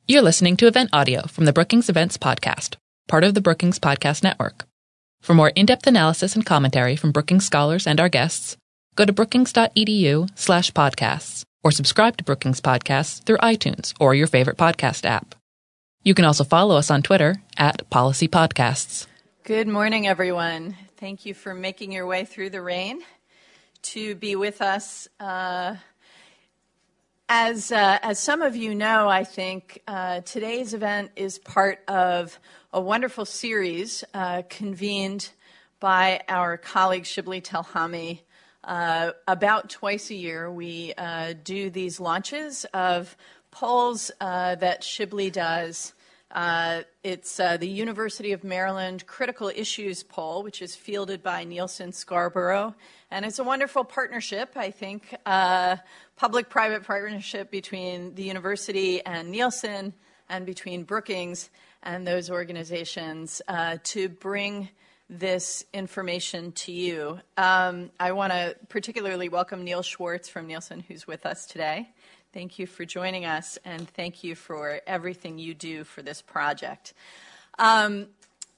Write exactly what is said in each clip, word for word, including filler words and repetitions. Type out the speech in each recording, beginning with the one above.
You're listening to event audio from the Brookings Events Podcast, part of the Brookings Podcast Network. For more in-depth analysis and commentary from Brookings scholars and our guests, go to brookings.edu slash podcasts or subscribe to Brookings Podcasts through iTunes or your favorite podcast app. You can also follow us on Twitter at Policy Podcasts. Good morning, everyone. Thank you for making your way through the rain to be with us. Uh, As uh, as some of you know, I think uh, today's event is part of a wonderful series uh, convened by our colleague Shibli Telhami. Uh, about twice a year, we uh, do these launches of polls uh, that Shibli does. Uh, it's uh, the University of Maryland Critical Issues Poll, which is fielded by Nielsen Scarborough. And it's a wonderful partnership, I think, uh, public-private partnership between the university and Nielsen and between Brookings and those organizations uh, to bring this information to you. Um, I want to particularly welcome Neil Schwartz from Nielsen, who's with us today. Thank you for joining us, and thank you for everything you do for this project. Um,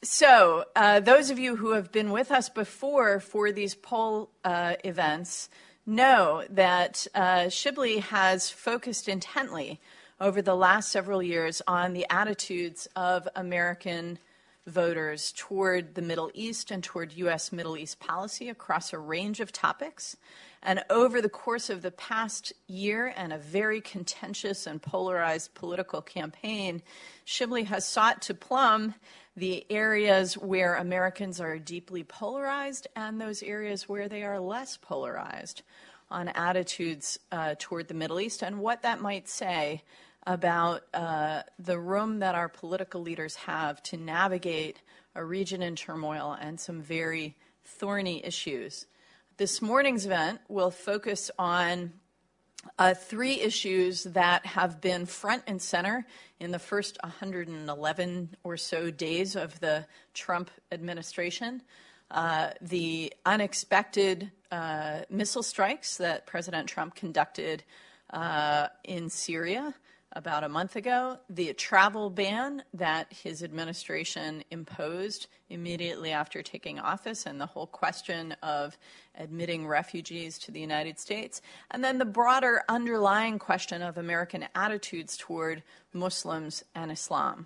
so, uh, those of you who have been with us before for these poll uh, events know that uh, Shibli has focused intently over the last several years on the attitudes of American voters toward the Middle East and toward U S Middle East policy across a range of topics. And over the course of the past year and a very contentious and polarized political campaign, Shibli has sought to plumb the areas where Americans are deeply polarized and those areas where they are less polarized on attitudes uh, toward the Middle East and what that might say about uh, the room that our political leaders have to navigate a region in turmoil and some very thorny issues. This morning's event will focus on uh, three issues that have been front and center in the first one hundred eleven or so days of the Trump administration. Uh, the unexpected uh, missile strikes that President Trump conducted uh, in Syria about a month ago, the travel ban that his administration imposed immediately after taking office, and the whole question of admitting refugees to the United States, and then the broader underlying question of American attitudes toward Muslims and Islam.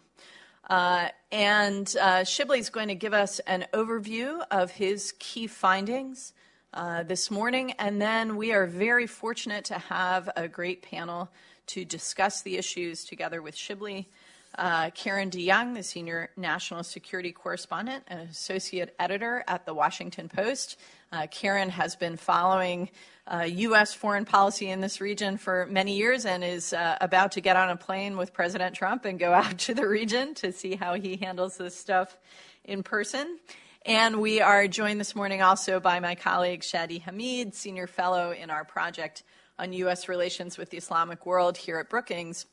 Uh, and uh, Shibli is going to give us an overview of his key findings uh, this morning, and then we are very fortunate to have a great panel to discuss the issues together with Shibli. Uh, Karen DeYoung, the senior national security correspondent and associate editor at the Washington Post. Uh, Karen has been following uh, U S foreign policy in this region for many years and is uh, about to get on a plane with President Trump and go out to the region to see how he handles this stuff in person. And we are joined this morning also by my colleague Shadi Hamid, senior fellow in our project on U S relations with the Islamic world here at Brookings.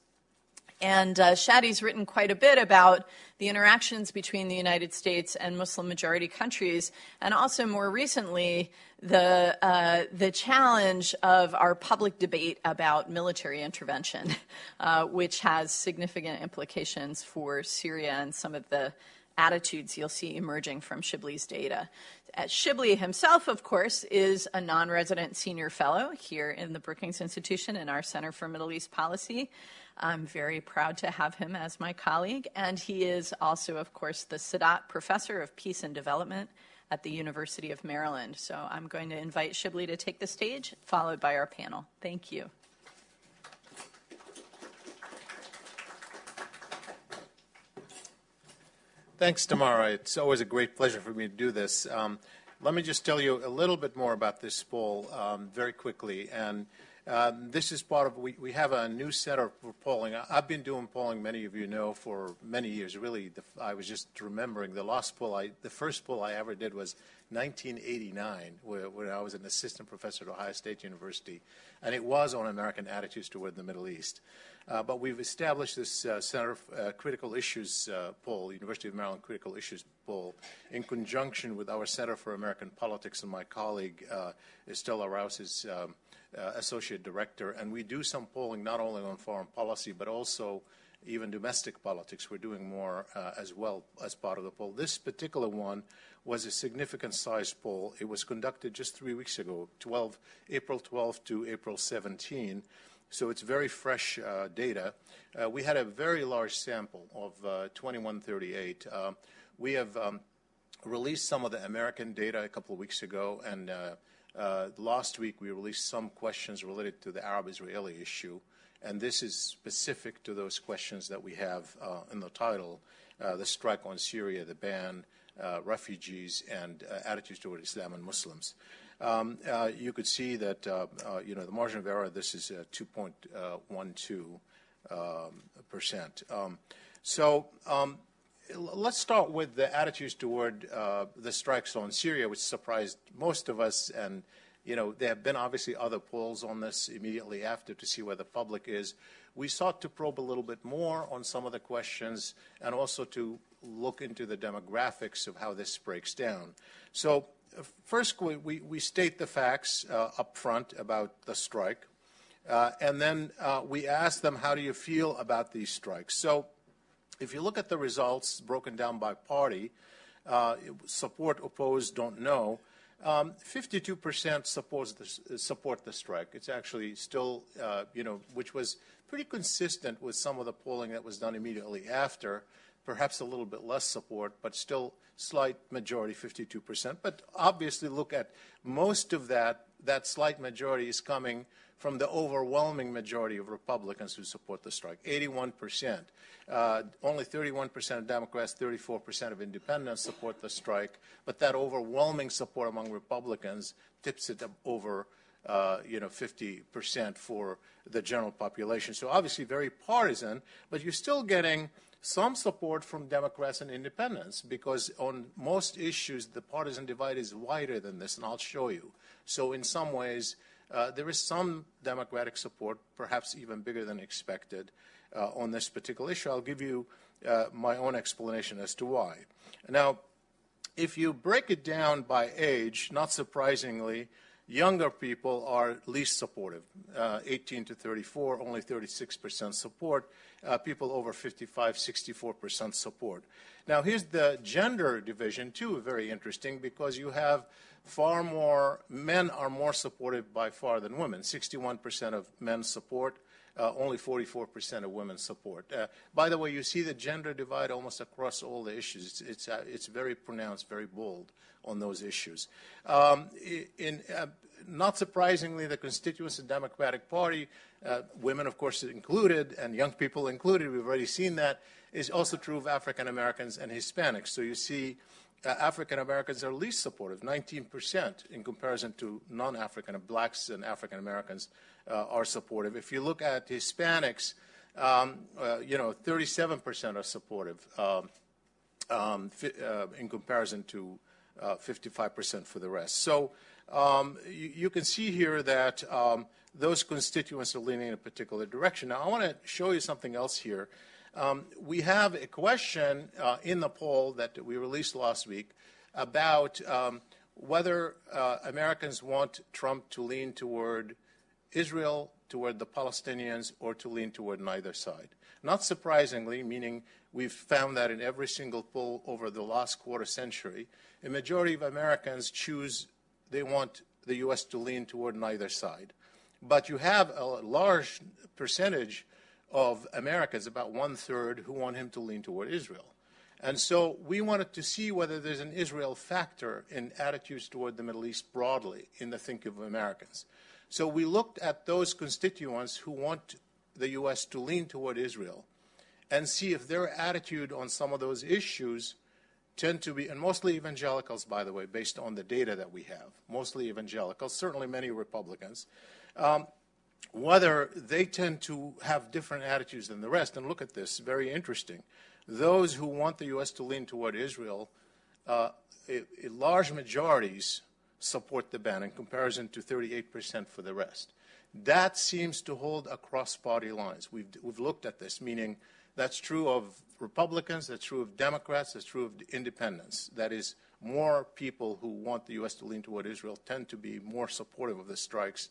And uh, Shadi's written quite a bit about the interactions between the United States and Muslim-majority countries, and also more recently, the uh, the challenge of our public debate about military intervention, uh, which has significant implications for Syria and some of the attitudes you'll see emerging from Shibli's data. Uh, Shibli himself, of course, is a non-resident senior fellow here in the Brookings Institution in our Center for Middle East Policy. I'm very proud to have him as my colleague, and he is also, of course, the Sadat Professor of Peace and Development at the University of Maryland. So I'm going to invite Shibli to take the stage, followed by our panel. Thank you. Thanks, Tamara. It's always a great pleasure for me to do this. Um, let me just tell you a little bit more about this poll um, very quickly. And uh, this is part of, we, we have a new center for polling. I've been doing polling, many of you know, for many years. Really, the, I was just remembering the last poll, I, the first poll I ever did was nineteen eighty-nine, where, where I was an assistant professor at Ohio State University. And it was on American attitudes toward the Middle East. Uh, but we've established this uh, Center for uh, Critical Issues uh, poll, University of Maryland Critical Issues poll, in conjunction with our Center for American Politics and my colleague, uh, Estella Rouse, is um, uh, Associate Director. And we do some polling not only on foreign policy, but also even domestic politics. We're doing more uh, as well as part of the poll. This particular one was a significant size poll. It was conducted just three weeks ago, twelve, April twelfth to April seventeenth. So it's very fresh uh, data. Uh, we had a very large sample of uh, twenty-one thirty-eight. Uh, we have um, released some of the American data a couple of weeks ago, and uh, uh, last week we released some questions related to the Arab-Israeli issue. And this is specific to those questions that we have uh, in the title, uh, the strike on Syria, the ban, uh, refugees, and uh, attitudes toward Islam and Muslims. Um, uh, you could see that, uh, uh, you know, the margin of error, this is uh, two point one two percent. Um, um, so um, let's start with the attitudes toward uh, the strikes on Syria, which surprised most of us. And, you know, there have been obviously other polls on this immediately after to see where the public is. We sought to probe a little bit more on some of the questions and also to look into the demographics of how this breaks down. So first, we, we state the facts uh, up front about the strike, uh, and then uh, we ask them, how do you feel about these strikes? So if you look at the results broken down by party, uh, support, opposed, don't know, um, fifty-two percent supports the, support the strike. It's actually still, uh, you know, which was pretty consistent with some of the polling that was done immediately after, perhaps a little bit less support, but still slight majority, fifty-two percent. But obviously look at most of that, that slight majority is coming from the overwhelming majority of Republicans who support the strike, eighty-one percent. Uh, only thirty-one percent of Democrats, thirty-four percent of independents support the strike, but that overwhelming support among Republicans tips it up over Uh, you know, fifty percent for the general population. So obviously very partisan, but you're still getting some support from Democrats and independents, because on most issues the partisan divide is wider than this, and I'll show you. So in some ways uh, there is some Democratic support, perhaps even bigger than expected, uh, on this particular issue. I'll give you uh, my own explanation as to why. Now, if you break it down by age, not surprisingly, younger people are least supportive, uh, eighteen to thirty-four, only thirty-six percent support. Uh, people over fifty-five, sixty-four percent support. Now, here's the gender division, too, very interesting, because you have far more, men are more supportive by far than women. sixty-one percent of men support, uh, only forty-four percent of women support. Uh, by the way, you see the gender divide almost across all the issues. It's, it's, uh, it's very pronounced, very bold on those issues. Um, in, uh, not surprisingly, the constituents of the Democratic Party, uh, women, of course, included, and young people included, we've already seen that, is also true of African Americans and Hispanics. So you see uh, African Americans are least supportive, nineteen percent in comparison to non-African, blacks and African Americans uh, are supportive. If you look at Hispanics, um, uh, you know, thirty-seven percent are supportive um, um, uh, in comparison to Uh, fifty-five percent for the rest. So um, you, you can see here that um, those constituents are leaning in a particular direction. Now, I want to show you something else here. Um, we have a question uh, in the poll that we released last week about um, whether uh, Americans want Trump to lean toward Israel, toward the Palestinians, or to lean toward neither side. Not surprisingly, meaning we've found that in every single poll over the last quarter century, a majority of Americans choose, they want the U S to lean toward neither side. But you have a large percentage of Americans, about one-third, who want him to lean toward Israel. And so we wanted to see whether there's an Israel factor in attitudes toward the Middle East broadly in the thinking of Americans. So we looked at those constituents who want the U S to lean toward Israel and see if their attitude on some of those issues tend to be, and mostly evangelicals, by the way, based on the data that we have, mostly evangelicals, certainly many Republicans, um, whether they tend to have different attitudes than the rest. And look at this, very interesting. Those who want the U S to lean toward Israel, uh, a, a large majorities support the ban in comparison to thirty-eight percent for the rest. That seems to hold across party lines. We've, we've looked at this, meaning that's true of Republicans, that's true of Democrats, that's true of independents. That is, more people who want the U S to lean toward Israel tend to be more supportive of the strikes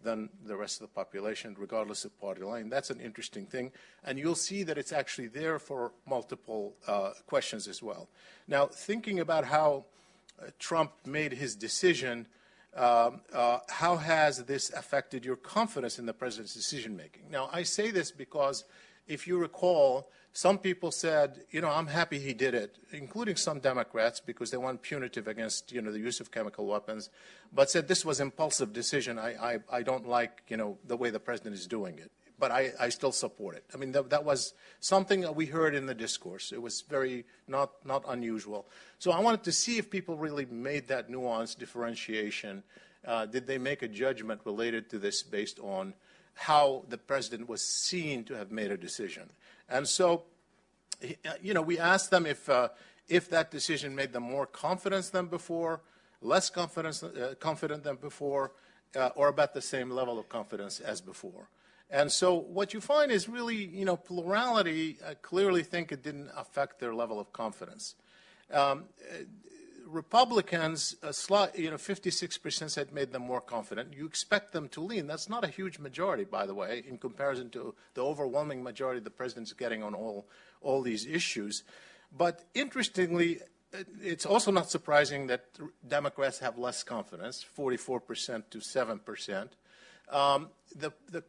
than the rest of the population, regardless of party line. That's an interesting thing. And you'll see that it's actually there for multiple uh, questions as well. Now, thinking about how uh, Trump made his decision, um, uh, how has this affected your confidence in the president's decision-making? Now, I say this because, if you recall, some people said, you know, I'm happy he did it, including some Democrats, because they want punitive against, you know, the use of chemical weapons, but said this was impulsive decision. I, I, I don't like, you know, the way the president is doing it, but I, I still support it. I mean, that, that was something that we heard in the discourse. It was very not, not unusual. So I wanted to see if people really made that nuanced differentiation. Uh, did they make a judgment related to this based on how the president was seen to have made a decision? And so, you know, we asked them if, uh, if that decision made them more confident than before, less confidence, uh, confident than before, uh, or about the same level of confidence as before. And so what you find is really, you know, plurality uh, clearly think it didn't affect their level of confidence. Um, Republicans, uh, slight, you know, fifty-six percent said made them more confident. You expect them to lean. That's not a huge majority, by the way, in comparison to the overwhelming majority the president's getting on all, all these issues. But interestingly, it's also not surprising that Democrats have less confidence, forty-four percent to seven percent. Um, the, the,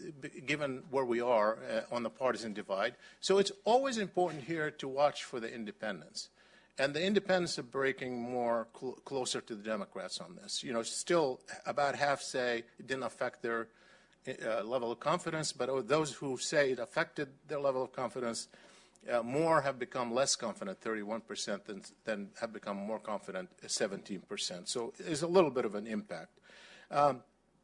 given where we are uh, on the partisan divide. So it's always important here to watch for the independents. And the independents are breaking more cl closer to the Democrats on this. You know, still about half say it didn't affect their uh, level of confidence, but those who say it affected their level of confidence, uh, more have become less confident, thirty-one percent, than, than have become more confident, seventeen percent. So there's a little bit of an impact. Um,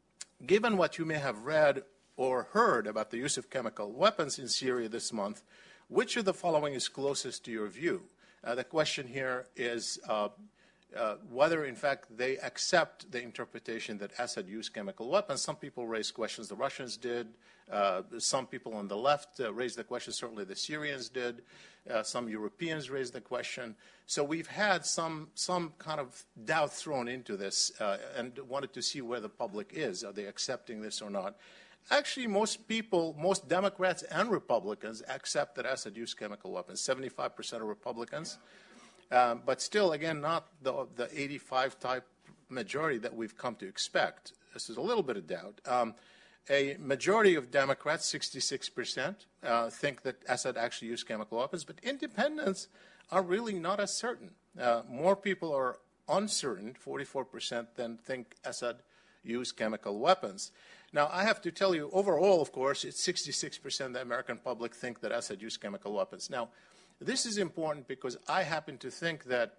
given what you may have read or heard about the use of chemical weapons in Syria this month, which of the following is closest to your view? Uh, the question here is uh, uh, whether, in fact, they accept the interpretation that Assad used chemical weapons. Some people raise questions. The Russians did. Uh, some people on the left uh, raised the question. Certainly the Syrians did. Uh, some Europeans raised the question. So we've had some, some kind of doubt thrown into this uh, and wanted to see where the public is. Are they accepting this or not? Actually, most people, most Democrats and Republicans accept that Assad used chemical weapons, seventy-five percent of Republicans. Um, but still, again, not the, the eighty-five type majority that we've come to expect. This is a little bit of doubt. Um, a majority of Democrats, sixty-six percent, uh, think that Assad actually used chemical weapons, but independents are really not as certain. Uh, more people are uncertain, forty-four percent, than think Assad used chemical weapons. Now, I have to tell you, overall, of course, it's sixty-six percent of the American public think that Assad used chemical weapons. Now, this is important because I happen to think that,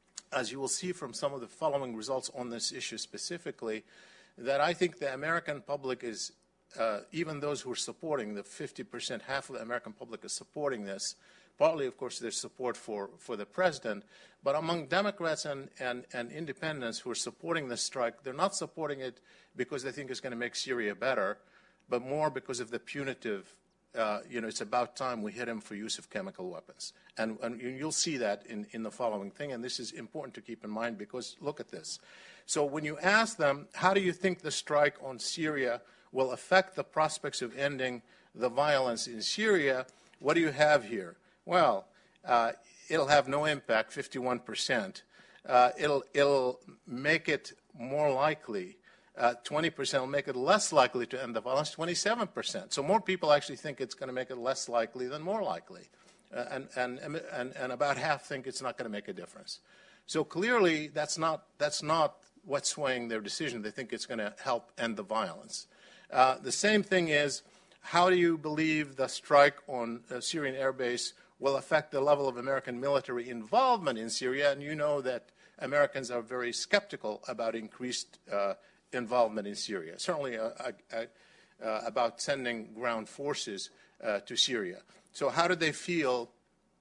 as you will see from some of the following results on this issue specifically, that I think the American public is, uh, even those who are supporting, the fifty percent, half of the American public is supporting this. Partly, of course, there's support for, for the president. But among Democrats and, and, and independents who are supporting this strike, they're not supporting it because they think it's going to make Syria better, but more because of the punitive, uh, you know, it's about time we hit him for use of chemical weapons. And, and you'll see that in, in the following thing, and this is important to keep in mind because look at this. So when you ask them, how do you think the strike on Syria will affect the prospects of ending the violence in Syria, what do you have here? Well, uh, it'll have no impact, fifty-one percent. Uh, it'll, it'll make it more likely. Uh, twenty percent will make it less likely to end the violence, twenty-seven percent. So more people actually think it's going to make it less likely than more likely. Uh, and, and, and, and about half think it's not going to make a difference. So clearly, that's not, that's not what's swaying their decision. They think it's going to help end the violence. Uh, the same thing is, how do you believe the strike on a Syrian airbase will affect the level of American military involvement in Syria? And you know that Americans are very skeptical about increased uh, involvement in Syria, certainly uh, uh, uh, about sending ground forces uh, to Syria. So how do they feel?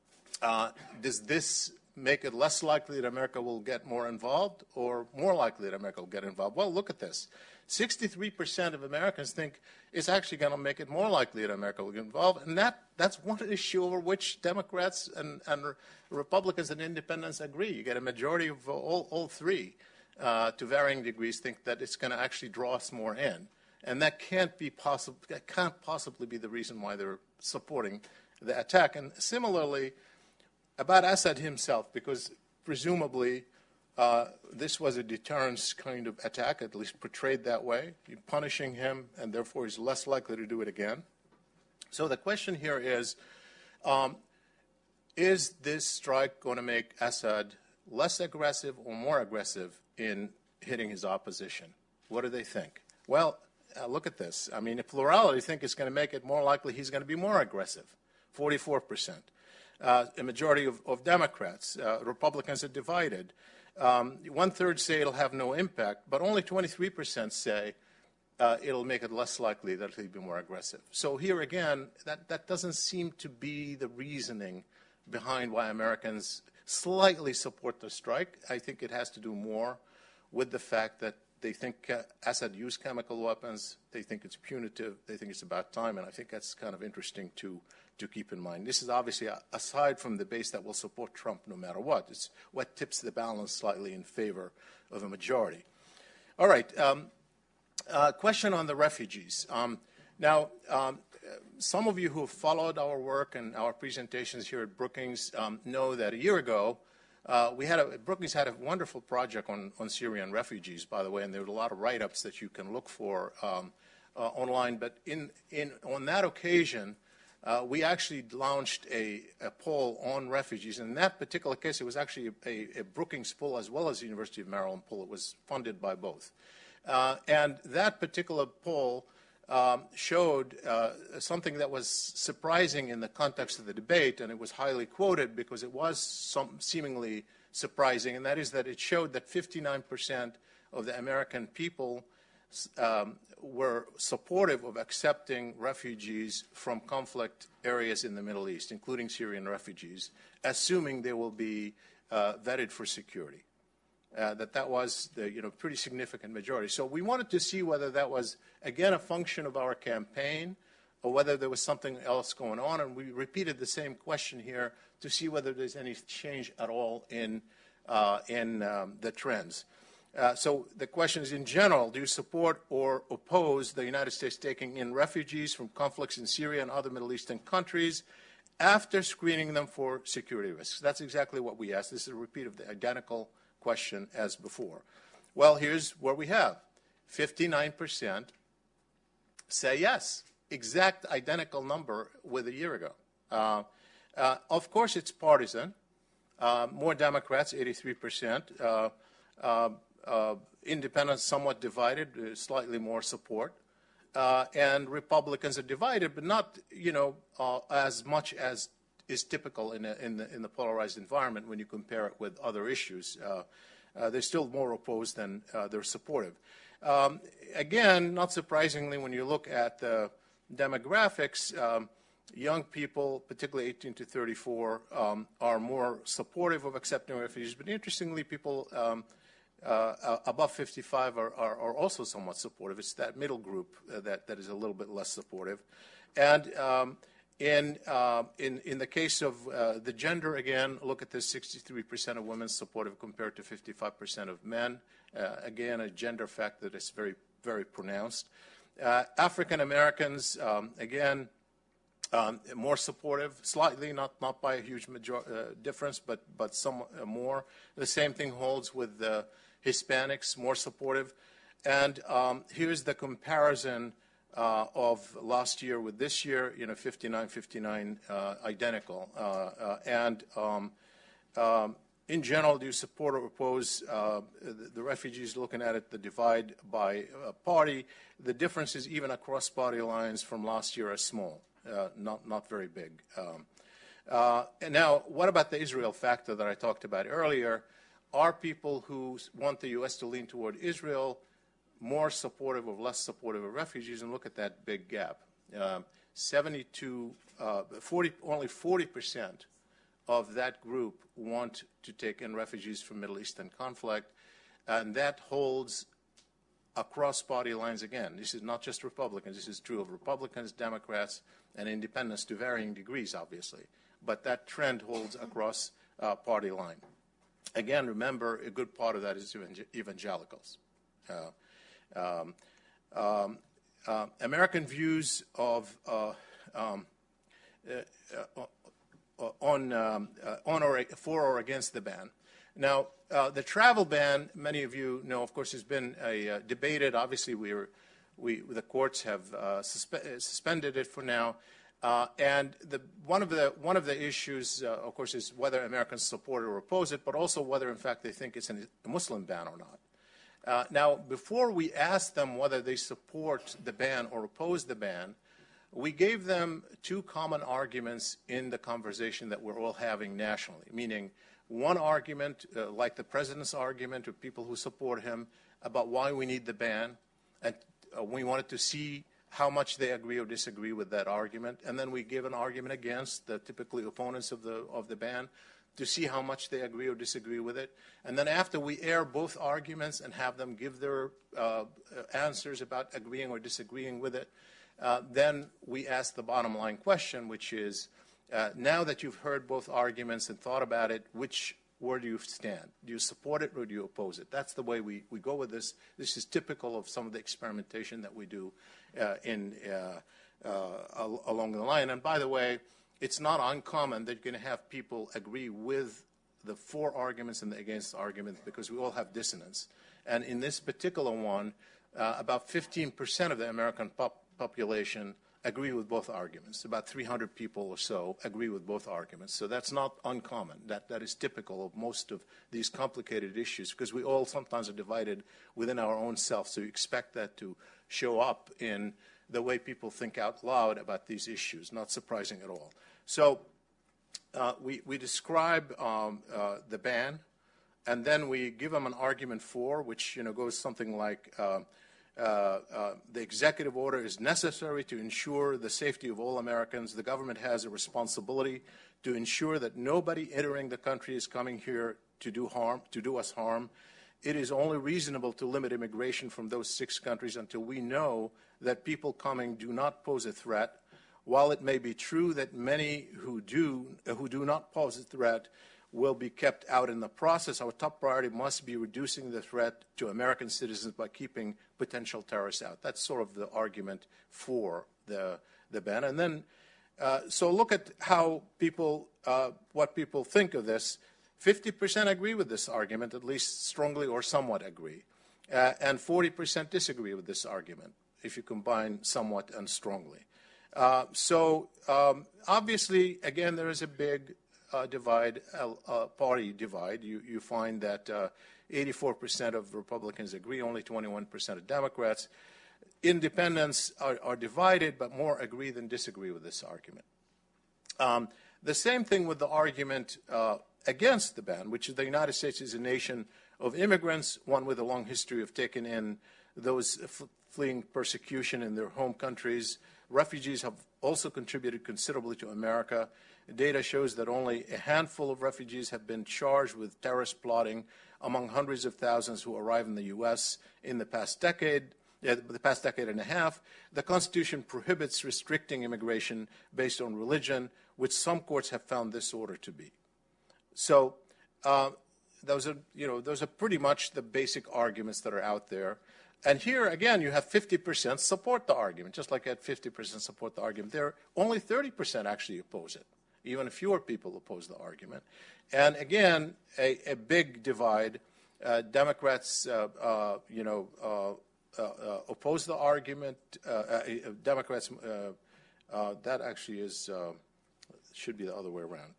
Uh, does this make it less likely that America will get more involved or more likely that America will get involved? Well, look at this. sixty-three percent of Americans think it's actually going to make it more likely that America will get involved. And that, that's one issue over which Democrats and, and Republicans and independents agree. You get a majority of all, all three, uh, to varying degrees, think that it's going to actually draw us more in. And that can't be possible. That can't possibly be the reason why they're supporting the attack. And similarly, about Assad himself, because presumably uh, this was a deterrence kind of attack, at least portrayed that way. You're punishing him, and therefore he's less likely to do it again. So the question here is, um, is this strike going to make Assad less aggressive or more aggressive in hitting his opposition? What do they think? Well, uh, look at this. I mean, a plurality think it's going to make it more likely he's going to be more aggressive, forty-four percent. Uh, a majority of, of Democrats, uh, Republicans are divided. Um, one-third say it'll have no impact, but only twenty-three percent say uh, it'll make it less likely that he'll be more aggressive. So here again, that, that doesn't seem to be the reasoning behind why Americans slightly support the strike. I think it has to do more with the fact that they think uh, Assad used chemical weapons, they think it's punitive, they think it's about time, and I think that's kind of interesting to, to keep in mind. This is obviously a, aside from the base that will support Trump no matter what. It's what tips the balance slightly in favor of a majority. All right, um, uh, question on the refugees. Um, now, um, some of you who have followed our work and our presentations here at Brookings um, know that a year ago, Uh, we had a, Brookings had a wonderful project on, on Syrian refugees, by the way, and there were a lot of write-ups that you can look for um, uh, online. But in, in, on that occasion, uh, we actually launched a, a poll on refugees. And in that particular case, it was actually a, a Brookings poll as well as the University of Maryland poll. It was funded by both. Uh, and that particular poll Um, showed uh, something that was surprising in the context of the debate, and it was highly quoted because it was some seemingly surprising, and that is that it showed that fifty-nine percent of the American people um, were supportive of accepting refugees from conflict areas in the Middle East, including Syrian refugees, assuming they will be uh, vetted for security. Uh, that that was the you know pretty significant majority. So we wanted to see whether that was, again, a function of our campaign or whether there was something else going on. And we repeated the same question here to see whether there's any change at all in, uh, in um, the trends. Uh, so the question is, in general, do you support or oppose the United States taking in refugees from conflicts in Syria and other Middle Eastern countries after screening them for security risks? That's exactly what we asked. This is a repeat of the identical question as before. Well, here's what we have. fifty-nine percent say yes. Exact identical number with a year ago. Uh, uh, of course, it's partisan. Uh, more Democrats, eighty-three percent. Uh, uh, uh, independents, somewhat divided, uh, slightly more support. Uh, and Republicans are divided, but not, you know, uh, as much as is typical in, a, in, the, in the polarized environment when you compare it with other issues. Uh, uh, they're still more opposed than uh, they're supportive. Um, again, not surprisingly, when you look at the demographics, um, young people, particularly eighteen to thirty-four, um, are more supportive of accepting refugees. But interestingly, people um, uh, above fifty-five are, are, are also somewhat supportive. It's that middle group uh, that, that is a little bit less supportive. And um, In, uh, in, in the case of uh, the gender, again, look at this, sixty-three percent of women supportive compared to fifty-five percent of men. Uh, again, a gender fact that is very, very pronounced. Uh, African Americans, um, again, um, more supportive, slightly, not, not by a huge major, uh, difference, but, but some uh, more. The same thing holds with uh, Hispanics, more supportive. And um, here's the comparison Uh, of last year with this year, you know, fifty-nine fifty-nine, uh, identical. Uh, uh, and um, um, in general, do you support or oppose uh, the, the refugees? Looking at it, the divide by uh, party, the differences even across party lines from last year are small, uh, not not very big. Um, uh, and now, what about the Israel factor that I talked about earlier? Are people who want the U S to lean toward Israel more supportive or less supportive of refugees? And look at that big gap. Uh, seventy-two, uh, forty, only forty percent of that group want to take in refugees from Middle Eastern conflict, and that holds across party lines again. This is not just Republicans. This is true of Republicans, Democrats, and independents to varying degrees, obviously. But that trend holds across uh, party line. Again, remember, a good part of that is evangel- evangelicals. Uh, Um, um, uh, American views of uh, um, uh, uh, on um, uh, on or for or against the ban. Now, uh, the travel ban, many of you know, of course, has been a, uh, debated. Obviously, we were, we the courts have uh, suspe suspended it for now. Uh, and the, one of the one of the issues, uh, of course, is whether Americans support or oppose it, but also whether, in fact, they think it's an, a Muslim ban or not. Uh, now, before we asked them whether they support the ban or oppose the ban, we gave them two common arguments in the conversation that we're all having nationally, meaning one argument, uh, like the president's argument of people who support him, about why we need the ban, and uh, we wanted to see how much they agree or disagree with that argument, and then we give an argument against the typically opponents of the of the ban to see how much they agree or disagree with it. And then after we air both arguments and have them give their uh, answers about agreeing or disagreeing with it, uh, then we ask the bottom line question, which is, uh, now that you've heard both arguments and thought about it, which where do you stand? Do you support it or do you oppose it? That's the way we, we go with this. This is typical of some of the experimentation that we do uh, in, uh, uh, along the line. And by the way, it's not uncommon that you're going to have people agree with the for arguments and the against arguments because we all have dissonance. And in this particular one, uh, about fifteen percent of the American pop population agree with both arguments. About three hundred people or so agree with both arguments. So that's not uncommon. That, that is typical of most of these complicated issues because we all sometimes are divided within our own self. So you expect that to show up in the way people think out loud about these issues. Not surprising at all. So uh, we, we describe um, uh, the ban, and then we give them an argument for, which you know goes something like, uh, Uh, uh, the executive order is necessary to ensure the safety of all Americans. The government has a responsibility to ensure that nobody entering the country is coming here to do harm, to do us harm. It is only reasonable to limit immigration from those six countries until we know that people coming do not pose a threat. While it may be true that many who do, uh, who do not pose a threat will be kept out in the process, our top priority must be reducing the threat to American citizens by keeping potential terrorists out. That's sort of the argument for the, the ban. And then, uh, so look at how people, uh, what people think of this. fifty percent agree with this argument, at least strongly or somewhat agree. Uh, and forty percent disagree with this argument, if you combine somewhat and strongly. Uh, so um, obviously, again, there is a big Uh, divide, uh, uh, party divide. You, you find that eighty-four percent uh, of Republicans agree, only twenty-one percent of Democrats. Independents are, are divided, but more agree than disagree with this argument. Um, the same thing with the argument uh, against the ban, which is the United States is a nation of immigrants, one with a long history of taking in those fleeing persecution in their home countries. Refugees have also contributed considerably to America. Data shows that only a handful of refugees have been charged with terrorist plotting among hundreds of thousands who arrive in the U S in the past decade, uh, the past decade and a half. The Constitution prohibits restricting immigration based on religion, which some courts have found this order to be. So uh, those are, you know, those are pretty much the basic arguments that are out there. And here, again, you have fifty percent support the argument, just like at fifty percent support the argument. There, only thirty percent actually oppose it. Even fewer people oppose the argument. And again, a, a big divide. Uh, Democrats, uh, uh, you know, uh, uh, uh, oppose the argument. Uh, uh, Democrats, uh, uh, that actually is, uh, should be the other way around.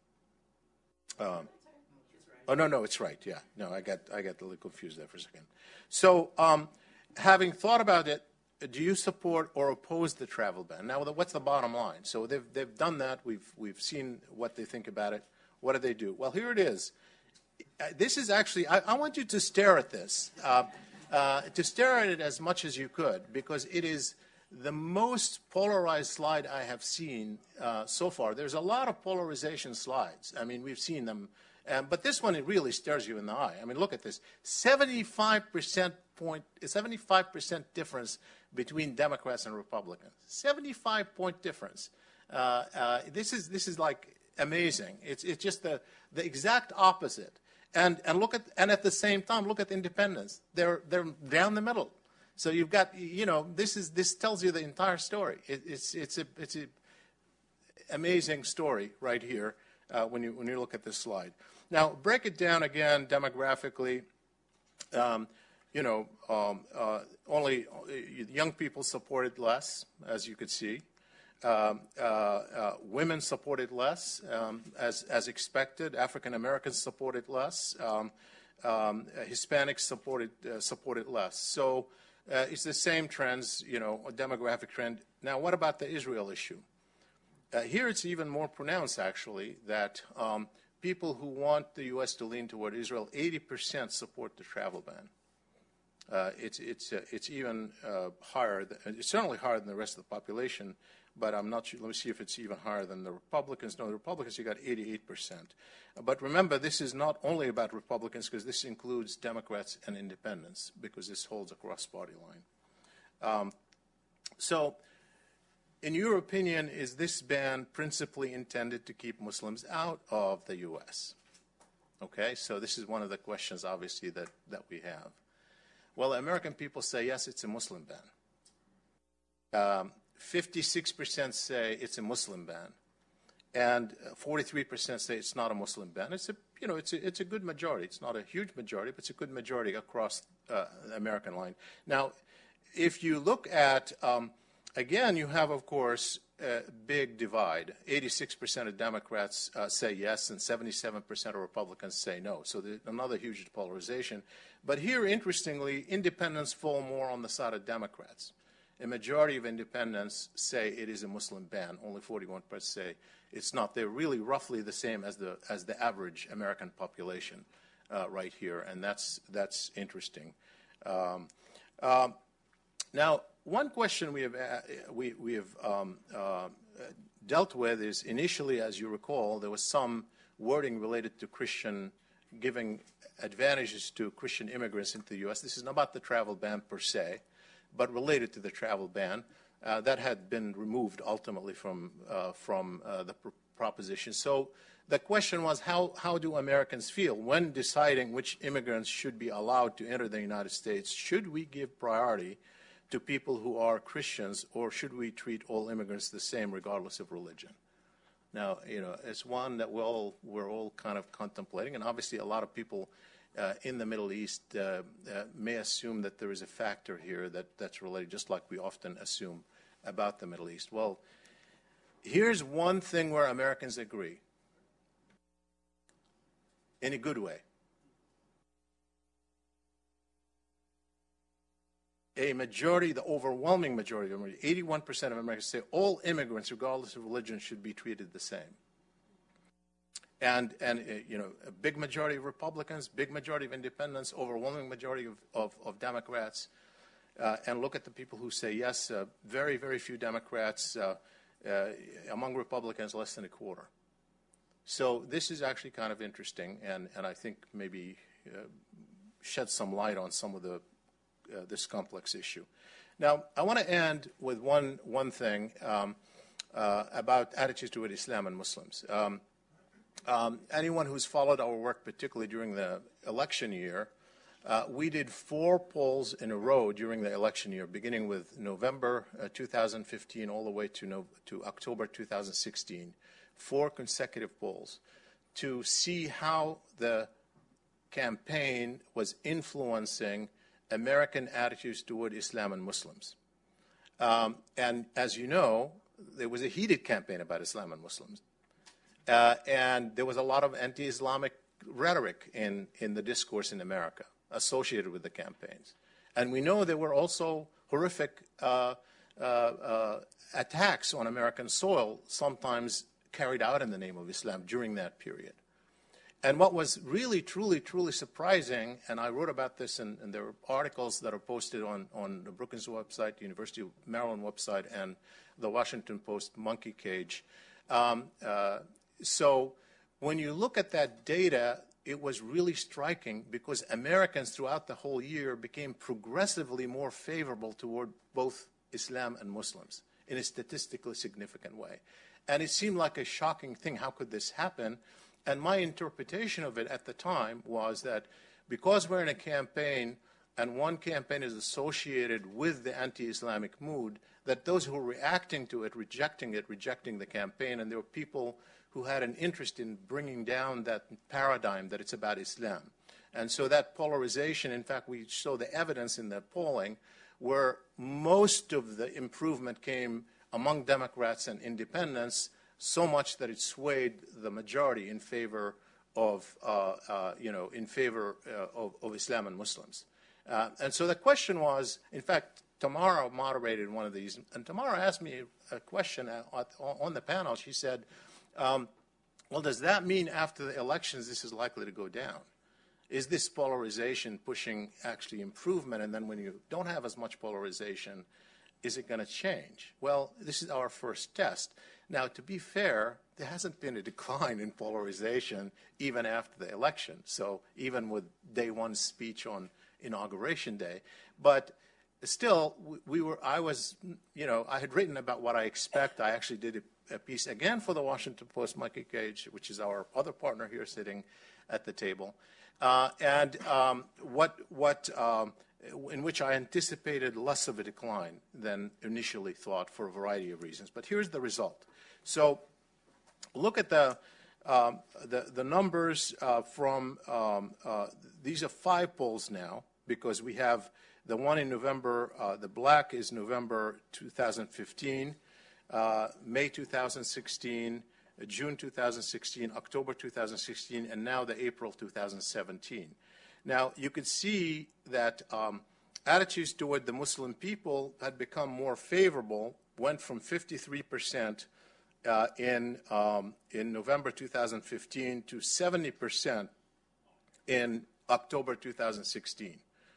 Um, oh, no, no, it's right, yeah. No, I got, I got a little confused there for a second. So um, having thought about it, do you support or oppose the travel ban? Now, what's the bottom line? So they've, they've done that. We've, we've seen what they think about it. What do they do? Well, here it is. This is actually, I, I want you to stare at this, uh, uh, to stare at it as much as you could, because it is the most polarized slide I have seen uh, so far. There's a lot of polarization slides. I mean, we've seen them. Um, but this one, it really stares you in the eye. I mean, look at this. seventy-five percent point, seventy-five percent difference between Democrats and Republicans. seventy-five point difference. Uh, uh, this is this is like amazing. It's it's just the the exact opposite. And and look at and at the same time, look at independents. They're they're down the middle. So you've got, you know, this is this tells you the entire story. It, it's it's a it's a amazing story right here uh, when you when you look at this slide. Now break it down again demographically. Um, you know, um, uh, only uh, young people supported less, as you could see. Um, uh, uh, women supported less, um, as as expected. African Americans supported less. Um, um, Hispanics supported uh, supported less. So uh, it's the same trends, you know, a demographic trend. Now, what about the Israel issue? Uh, here, it's even more pronounced, actually, that um, people who want the U S to lean toward Israel, eighty percent support the travel ban. Uh, it's it's uh, it's even uh, higher. Than, it's certainly higher than the rest of the population, but I'm not sure. Let me see if it's even higher than the Republicans. No, the Republicans, you got eighty-eight percent. But remember, this is not only about Republicans, because this includes Democrats and independents, because this holds across party line. Um, so, in your opinion, is this ban principally intended to keep Muslims out of the U S? Okay, so this is one of the questions, obviously, that, that we have. Well, American people say, yes, it's a Muslim ban. Um, fifty-six percent say it's a Muslim ban, and forty-three percent say it's not a Muslim ban. It's a, you know, it's a, it's a good majority. It's not a huge majority, but it's a good majority across uh, the American line. Now, if you look at, um, again, you have, of course, a big divide. eighty-six percent of Democrats uh, say yes, and seventy-seven percent of Republicans say no. So there's another huge polarization. But here, interestingly, independents fall more on the side of Democrats. A majority of independents say it is a Muslim ban. Only forty-one percent say it's not. They're really roughly the same as the as the average American population uh, right here, and that's that's interesting. Um, uh, now, one question we have uh, we we have um, uh, dealt with is initially, as you recall, there was some wording related to Christian giving advantages to Christian immigrants into the U S. This is not about the travel ban per se, but related to the travel ban. Uh, that had been removed ultimately from uh, from uh, the pr proposition. So the question was, how, how do Americans feel when deciding which immigrants should be allowed to enter the United States? Should we give priority to people who are Christians, or should we treat all immigrants the same regardless of religion? Now, you know, it's one that we're all, we're all kind of contemplating, and obviously a lot of people uh, in the Middle East uh, uh, may assume that there is a factor here that, that's related, just like we often assume about the Middle East. Well, here's one thing where Americans agree, in a good way. A majority, the overwhelming majority, eighty-one percent of Americans say all immigrants, regardless of religion, should be treated the same. And, and uh, you know, a big majority of Republicans, big majority of independents, overwhelming majority of, of, of Democrats. Uh, and look at the people who say yes, uh, very, very few Democrats. Uh, uh, among Republicans, less than a quarter. So this is actually kind of interesting, and, and I think maybe uh, shed some light on some of the Uh, this complex issue. Now, I want to end with one, one thing um, uh, about attitudes toward Islam and Muslims. Um, um, anyone who's followed our work, particularly during the election year, uh, we did four polls in a row during the election year, beginning with November uh, two thousand fifteen all the way to, no, to October two thousand sixteen, four consecutive polls to see how the campaign was influencing American attitudes toward Islam and Muslims. Um, and as you know, there was a heated campaign about Islam and Muslims. Uh, and there was a lot of anti-Islamic rhetoric in, in the discourse in America associated with the campaigns. And we know there were also horrific uh, uh, uh, attacks on American soil, sometimes carried out in the name of Islam during that period. And what was really, truly, truly surprising, and I wrote about this, and, and there are articles that are posted on, on the Brookings website, the University of Maryland website, and the Washington Post Monkey Cage. Um, uh, so when you look at that data, it was really striking because Americans throughout the whole year became progressively more favorable toward both Islam and Muslims in a statistically significant way. And it seemed like a shocking thing. How could this happen? And my interpretation of it at the time was that because we're in a campaign and one campaign is associated with the anti-Islamic mood, that those who were reacting to it, rejecting it, rejecting the campaign, and there were people who had an interest in bringing down that paradigm that it's about Islam. And so that polarization, in fact, we saw the evidence in the polling where most of the improvement came among Democrats and independents, so much that it swayed the majority in favor of, uh, uh, you know, in favor uh, of, of Islam and Muslims. Uh, and so the question was, in fact, Tamara moderated one of these, and Tamara asked me a question on the panel. She said, um, well, does that mean after the elections this is likely to go down? Is this polarization pushing actually improvement? And then when you don't have as much polarization, is it going to change? Well, this is our first test. Now, to be fair, there hasn't been a decline in polarization even after the election. So even with day one speech on Inauguration Day. But still, we were, I was, you know, I had written about what I expect. I actually did a, a piece again for the Washington Post, Mikey Cage, which is our other partner here sitting at the table. Uh, and um, what, what, um, in which I anticipated less of a decline than initially thought for a variety of reasons. But here's the result. So look at the, um, the, the numbers uh, from, um, uh, these are five polls now, because we have the one in November, uh, the black is November two thousand fifteen, uh, May two thousand sixteen, June two thousand sixteen, October two thousand sixteen, and now the April two thousand seventeen. Now, you could see that um, attitudes toward the Muslim people had become more favorable, went from fifty-three percent uh, in, um, in November two thousand fifteen to seventy percent in October two thousand sixteen.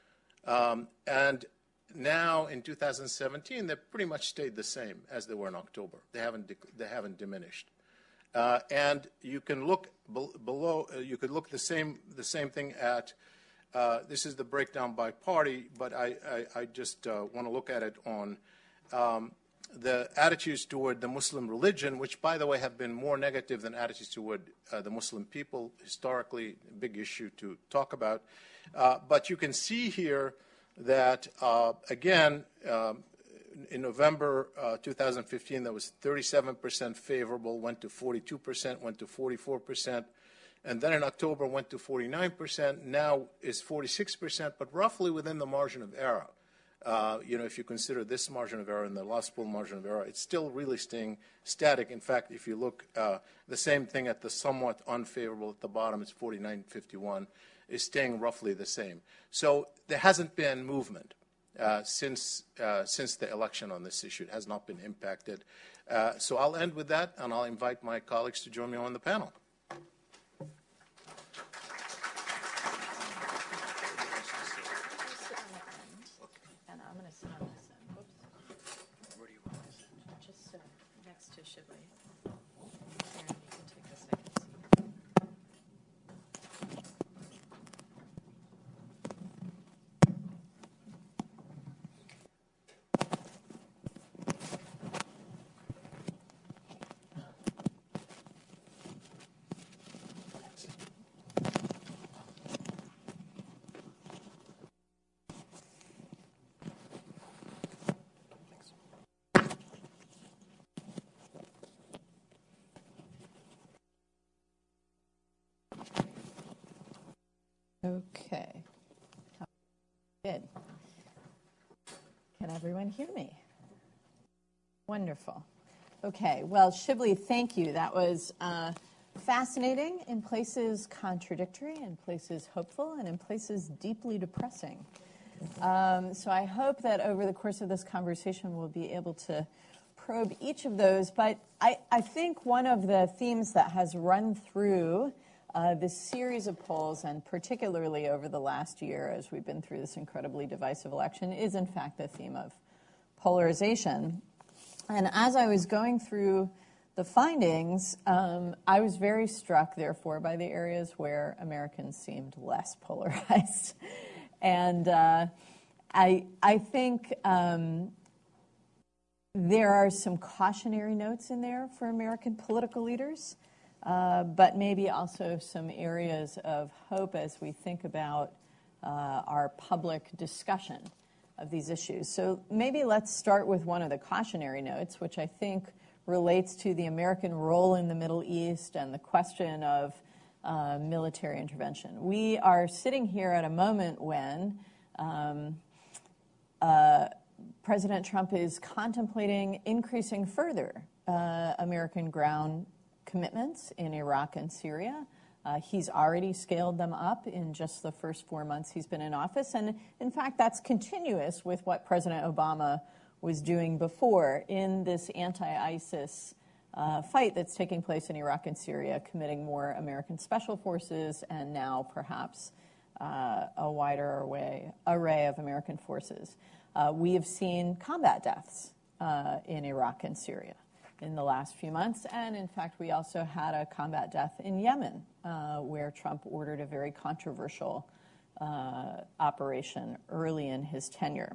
Um, and now in two thousand seventeen, they pretty much stayed the same as they were in October. They haven't, they haven't diminished. Uh, and you can look be below, uh, you could look the same, the same thing at, uh, this is the breakdown by party, but I, I, I just uh, want to look at it on um, the attitudes toward the Muslim religion, which, by the way, have been more negative than attitudes toward uh, the Muslim people, historically a big issue to talk about. Uh, but you can see here that, uh, again, um, in November uh, two thousand fifteen, that was thirty-seven percent favorable, went to forty-two percent, went to forty-four percent, and then in October went to forty-nine percent, now is forty-six percent, but roughly within the margin of error. Uh, you know, if you consider this margin of error and the last poll margin of error, it's still really staying static. In fact, if you look, uh, the same thing at the somewhat unfavorable at the bottom, it's forty-nine fifty-one, is staying roughly the same. So there hasn't been movement uh, since, uh, since the election on this issue. It has not been impacted. Uh, so I'll end with that, and I'll invite my colleagues to join me on the panel. Okay. Good. Can everyone hear me? Wonderful. Okay. Well, Shibli, thank you. That was uh, fascinating, in places contradictory, in places hopeful, and in places deeply depressing. Um, so I hope that over the course of this conversation we'll be able to probe each of those. But I, I think one of the themes that has run through Uh, this series of polls, and particularly over the last year as we've been through this incredibly divisive election, is in fact the theme of polarization. And as I was going through the findings, um, I was very struck, therefore, by the areas where Americans seemed less polarized. And uh, I, I think um, there are some cautionary notes in there for American political leaders. Uh, but maybe also some areas of hope as we think about uh, our public discussion of these issues. So maybe let's start with one of the cautionary notes, which I think relates to the American role in the Middle East and the question of uh, military intervention. We are sitting here at a moment when um, uh, President Trump is contemplating increasing further uh, American ground commitments in Iraq and Syria. Uh, he's already scaled them up in just the first four months he's been in office. And in fact, that's continuous with what President Obama was doing before in this anti-ISIS uh, fight that's taking place in Iraq and Syria, committing more American special forces and now perhaps uh, a wider array, array of American forces. Uh, we have seen combat deaths uh, in Iraq and Syria in the last few months. And in fact, we also had a combat death in Yemen, uh, where Trump ordered a very controversial uh, operation early in his tenure.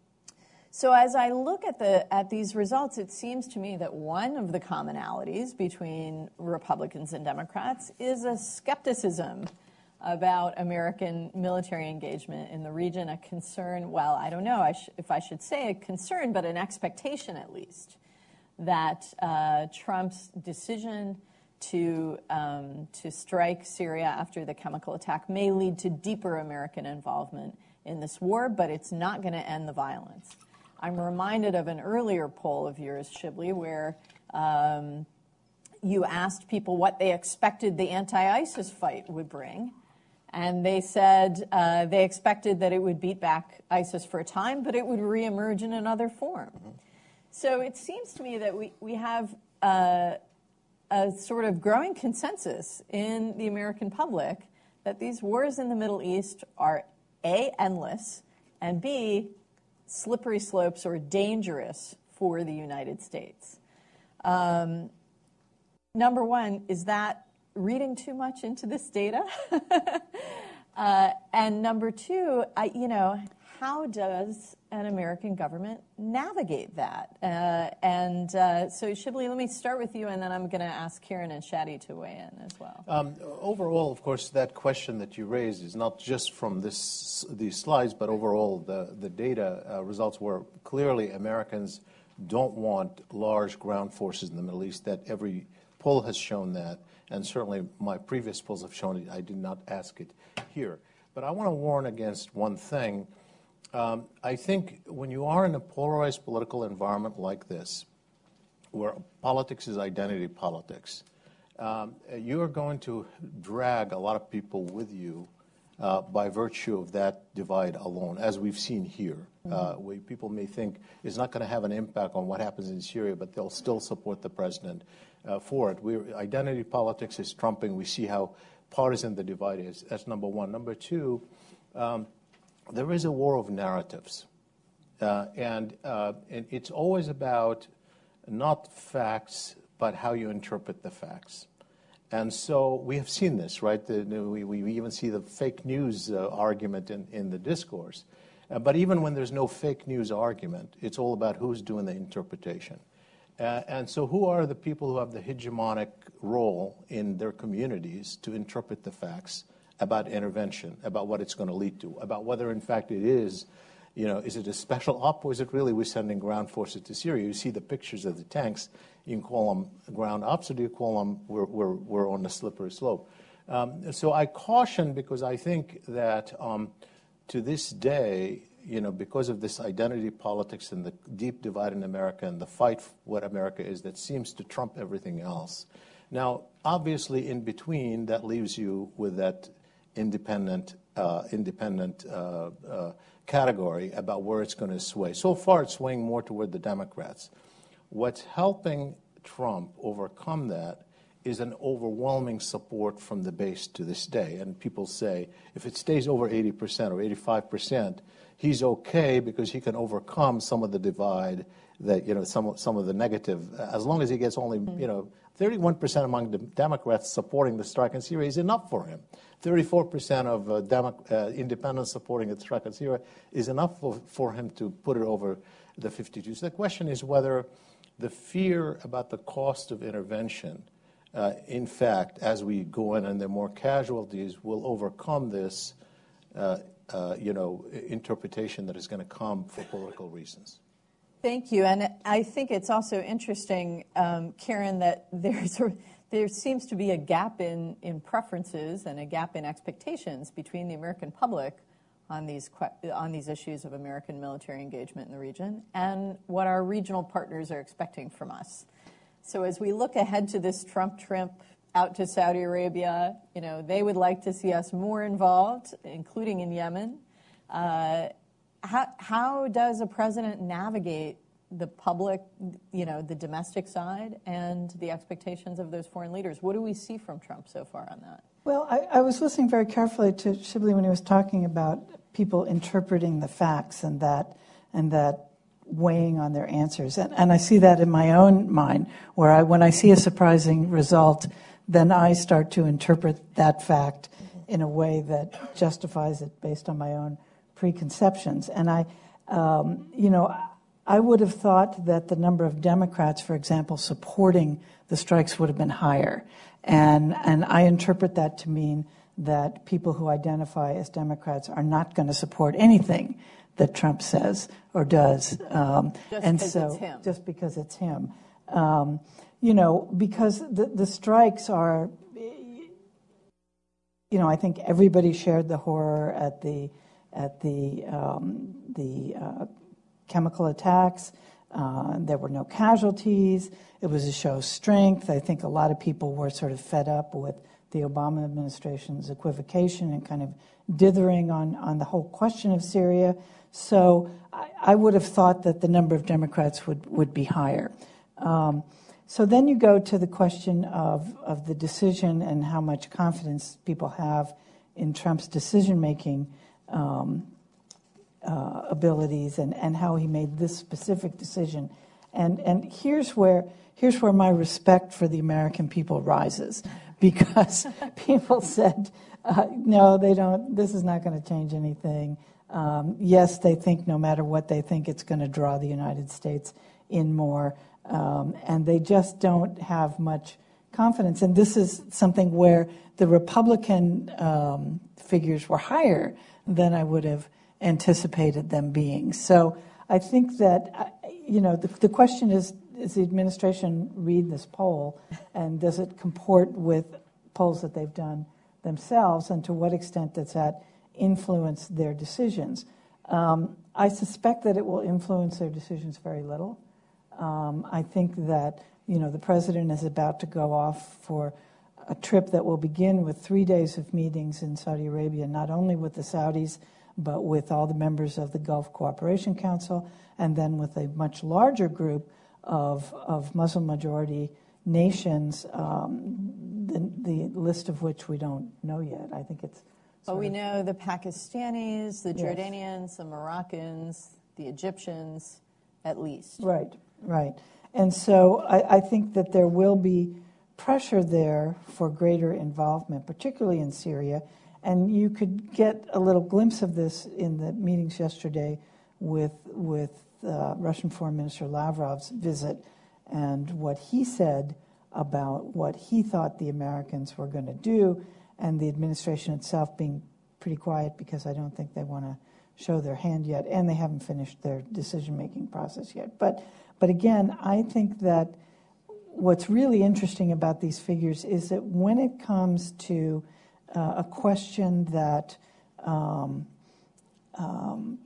So as I look at the at these results, it seems to me that one of the commonalities between Republicans and Democrats is a skepticism about American military engagement in the region, a concern, well, I don't know I sh- if I should say a concern, but an expectation at least, that uh, Trump's decision to um, to strike Syria after the chemical attack may lead to deeper American involvement in this war, but it's not going to end the violence. I'm reminded of an earlier poll of yours, Shibley, where um, you asked people what they expected the anti-ISIS fight would bring, and they said uh, they expected that it would beat back ISIS for a time, but it would reemerge in another form. Mm-hmm. So it seems to me that we, we have uh, a sort of growing consensus in the American public that these wars in the Middle East are A, endless, and B, slippery slopes or dangerous for the United States. Um, number one, is that reading too much into this data? uh, and number two, I, you know, how does an American government navigate that? Uh, and uh, so, Shibley, let me start with you, and then I'm going to ask Kieran and Shadi to weigh in as well. Um, overall, of course, that question that you raised is not just from this, these slides, but overall the, the data uh, results were clearly Americans don't want large ground forces in the Middle East. That every poll has shown that, and certainly my previous polls have shown it. I did not ask it here. But I want to warn against one thing. Um, I think when you are in a polarized political environment like this, where politics is identity politics, um, you are going to drag a lot of people with you uh, by virtue of that divide alone, as we've seen here, mm-hmm. uh, where people may think it's not going to have an impact on what happens in Syria, but they'll still support the president uh, for it. We're, identity politics is trumping. We see how partisan the divide is. That's number one. Number two, um, there is a war of narratives, uh, and, uh, and it's always about not facts, but how you interpret the facts. And so we have seen this, right? The, we, we even see the fake news uh, argument in, in the discourse. Uh, but even when there's no fake news argument, it's all about who's doing the interpretation. Uh, and so who are the people who have the hegemonic role in their communities to interpret the facts about intervention, about what it's going to lead to, about whether, in fact, it is, you know, is it a special op or is it really we're sending ground forces to Syria? You see the pictures of the tanks. You can call them ground ops, or do you call them we're, we're, we're on the slippery slope? Um, so I caution because I think that um, to this day, you know, because of this identity politics and the deep divide in America and the fight for what America is that seems to trump everything else. Now, obviously, in between, that leaves you with that independent, uh, independent uh, uh, category about where it's going to sway. So far, it's swaying more toward the Democrats. What's helping Trump overcome that is an overwhelming support from the base to this day. And people say if it stays over eighty percent or eighty-five percent, he's okay because he can overcome some of the divide that, you know, some, some of the negative, as long as he gets only, you know, thirty-one percent among the Democrats supporting the strike in Syria is enough for him. thirty-four percent of uh, Demo- uh, independents supporting the strike in Syria is enough for, for him to put it over the fifty-two. So the question is whether the fear about the cost of intervention, uh, in fact, as we go in and there are more casualties, will overcome this uh, uh, you know, interpretation that is going to come for political reasons. Thank you. And I think it's also interesting, um, Karen, that there's a, there seems to be a gap in, in preferences and a gap in expectations between the American public on these on these issues of American military engagement in the region and what our regional partners are expecting from us. So as we look ahead to this Trump trip out to Saudi Arabia, you know, they would like to see us more involved, including in Yemen. Uh, how, how does a president navigate the public, you know, the domestic side and the expectations of those foreign leaders? What do we see from Trump so far on that? Well, I, I was listening very carefully to Shibli when he was talking about people interpreting the facts and that and that weighing on their answers. And, and I see that in my own mind, where I, when I see a surprising result, then I start to interpret that fact in a way that justifies it based on my own preconceptions. And I, um, you know, I would have thought that the number of Democrats, for example, supporting the strikes would have been higher. And, and I interpret that to mean that people who identify as Democrats are not going to support anything that Trump says or does. Um, just and because so, it's him. Just because it's him. Um, you know, because the, the strikes are, you know, I think everybody shared the horror at the at the um, the uh, chemical attacks. Uh, there were no casualties. It was a show of strength. I think a lot of people were sort of fed up with the Obama administration's equivocation and kind of dithering on, on the whole question of Syria. So I, I would have thought that the number of Democrats would, would be higher. Um, so then you go to the question of, of the decision and how much confidence people have in Trump's decision-making um, uh, abilities and, and how he made this specific decision. And and here's where here's where my respect for the American people rises, because people said, uh, no, they don't. This is not going to change anything. Um, yes, they think no matter what they think, it's going to draw the United States in more, um, and they just don't have much confidence. And this is something where the Republican um, figures were higher than I would have anticipated them being. So I think that, you know, the, the question is, does the administration read this poll, and does it comport with polls that they've done themselves, and to what extent does that influence their decisions? Um, I suspect that it will influence their decisions very little. Um, I think that, you know, the president is about to go off for a trip that will begin with three days of meetings in Saudi Arabia, not only with the Saudis, but with all the members of the Gulf Cooperation Council, and then with a much larger group of, of Muslim-majority nations, um, the, the list of which we don't know yet. I think it's... Well, we know the Pakistanis, the Yes. Jordanians, the Moroccans, the Egyptians, at least. Right, right. And so I, I think that there will be pressure there for greater involvement, particularly in Syria. And you could get a little glimpse of this in the meetings yesterday with with uh, Russian Foreign Minister Lavrov's visit and what he said about what he thought the Americans were going to do, and the administration itself being pretty quiet because I don't think they want to show their hand yet, and they haven't finished their decision-making process yet. But but again, I think that what's really interesting about these figures is that when it comes to Uh, a question that um, um,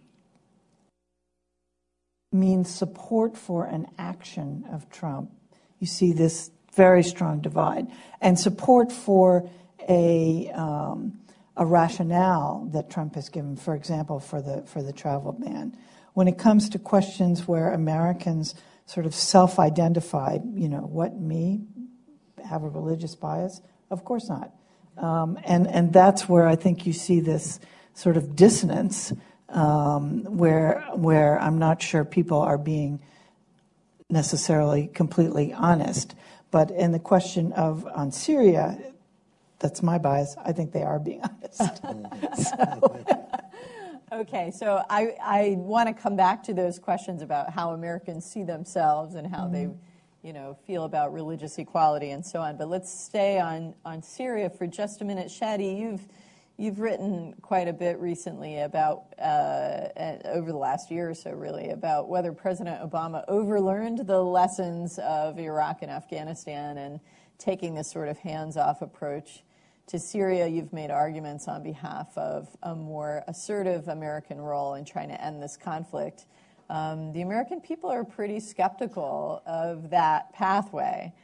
means support for an action of Trump, you see this very strong divide, and support for a um, a rationale that Trump has given, for example, for the for the travel ban. When it comes to questions where Americans sort of self-identify, you know, what, me, have a religious bias? Of course not. Um, and, and that's where I think you see this sort of dissonance, um, where where I'm not sure people are being necessarily completely honest. But in the question of on Syria, that's my bias. I think they are being honest. so. Okay, so I, I want to come back to those questions about how Americans see themselves and how mm-hmm. they you know, feel about religious equality and so on. But let's stay on, on Syria for just a minute. Shadi, you've You've written quite a bit recently about, uh, over the last year or so really, about whether President Obama overlearned the lessons of Iraq and Afghanistan and taking this sort of hands-off approach to Syria. You've made arguments on behalf of a more assertive American role in trying to end this conflict. Um, the American people are pretty skeptical of that pathway.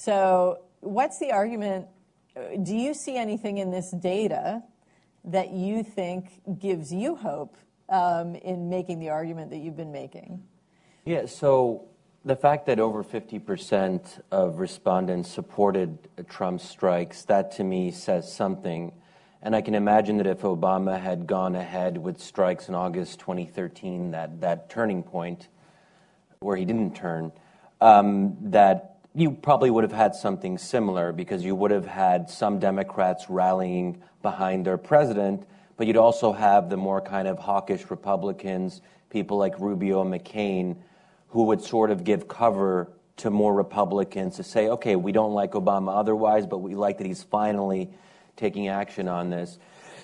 So what's the argument? Do you see anything in this data that you think gives you hope um, in making the argument that you've been making? Yeah, so the fact that over fifty percent of respondents supported Trump's strikes, that to me says something. And I can imagine that if Obama had gone ahead with strikes in August twenty thirteen, that, that turning point where he didn't turn, um, that you probably would have had something similar, because you would have had some Democrats rallying behind their president, but you'd also have the more kind of hawkish Republicans, people like Rubio and McCain, who would sort of give cover to more Republicans to say, okay, we don't like Obama otherwise, but we like that he's finally taking action on this.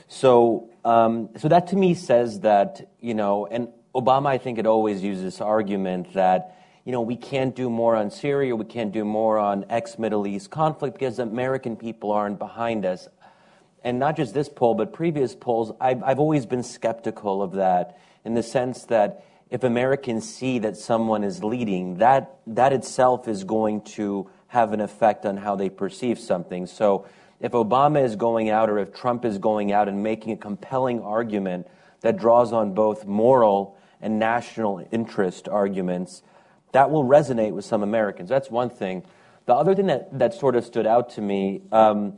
So, um, so that to me says that, you know, and Obama, I think, had always used this argument that, you know, we can't do more on Syria, we can't do more on ex-Middle East conflict because the American people aren't behind us. And not just this poll, but previous polls, I've, I've always been skeptical of that, in the sense that if Americans see that someone is leading, that that itself is going to have an effect on how they perceive something. So if Obama is going out, or if Trump is going out and making a compelling argument that draws on both moral and national interest arguments, that will resonate with some Americans. That's one thing. The other thing that, that sort of stood out to me, um,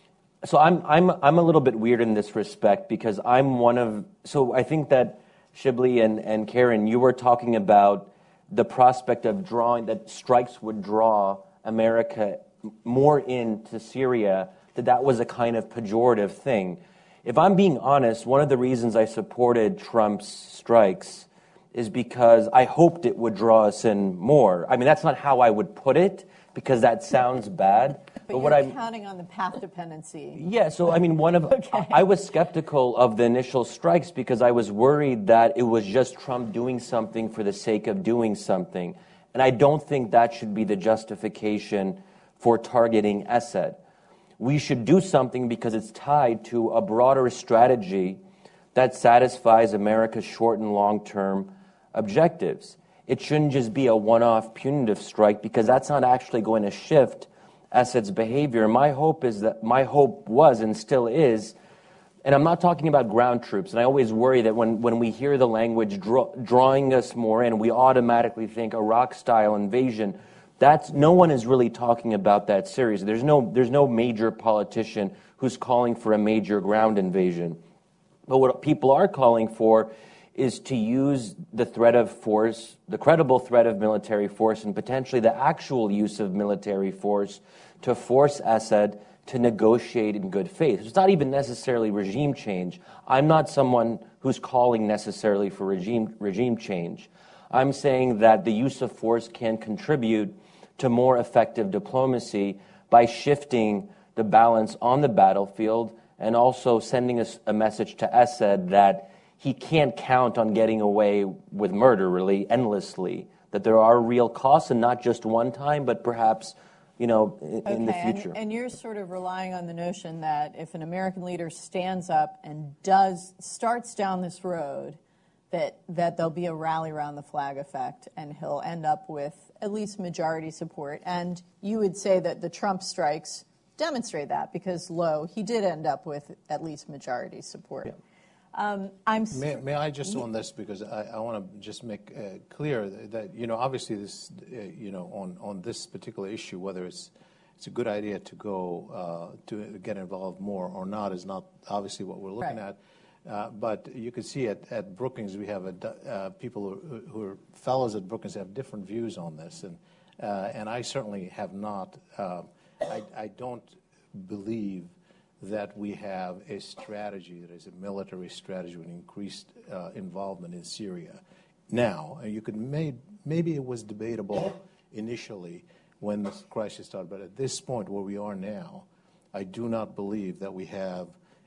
so I'm I'm I'm a little bit weird in this respect, because I'm one of, so I think that Shibli and, and Karen, you were talking about the prospect of drawing, that strikes would draw America more into Syria, that that was a kind of pejorative thing. If I'm being honest, one of the reasons I supported Trump's strikes is because I hoped it would draw us in more. I mean, that's not how I would put it, because that sounds bad. But, but what you're I'm counting on the path dependency. Yeah, so I mean, one of Okay. I was skeptical of the initial strikes because I was worried that it was just Trump doing something for the sake of doing something. And I don't think that should be the justification for targeting Assad. We should do something because it's tied to a broader strategy that satisfies America's short and long-term objectives. It shouldn't just be a one-off punitive strike, because that's not actually going to shift Assad's behavior. My hope is that my hope was and still is, and I'm not talking about ground troops, and I always worry that when, when we hear the language draw, drawing us more in, we automatically think Iraq-style invasion. That's, no one is really talking about that seriously. There's no, there's no major politician who's calling for a major ground invasion. But what people are calling for is to use the threat of force, the credible threat of military force, and potentially the actual use of military force to force Assad to negotiate in good faith. It's not even necessarily regime change. I'm not someone who's calling necessarily for regime regime change. I'm saying that the use of force can contribute to more effective diplomacy by shifting the balance on the battlefield, and also sending a, a message to Assad that he can't count on getting away with murder really endlessly, that there are real costs, and not just one time, but perhaps, you know, in, okay, in the future. And, and you're sort of relying on the notion that if an American leader stands up and does starts down this road, that that there'll be a rally around the flag effect, and he'll end up with at least majority support. And you would say that the Trump strikes demonstrate that, because, lo, he did end up with at least majority support. Yeah. Um, I'm may, may I just on this, because I, I want to just make uh, clear that, that, you know, obviously this, uh, you know, on, on this particular issue, whether it's it's a good idea to go uh, to get involved more or not is not obviously what we're looking Right. at. Uh, but you can see at, at Brookings we have a, uh, people who, who are fellows at Brookings have different views on this, and uh, and I certainly have not. Uh, I, I don't believe that we have a strategy that is a military strategy with increased uh, involvement in Syria. Now, you could may, maybe it was debatable initially when the crisis started, but at this point where we are now, I do not believe that we have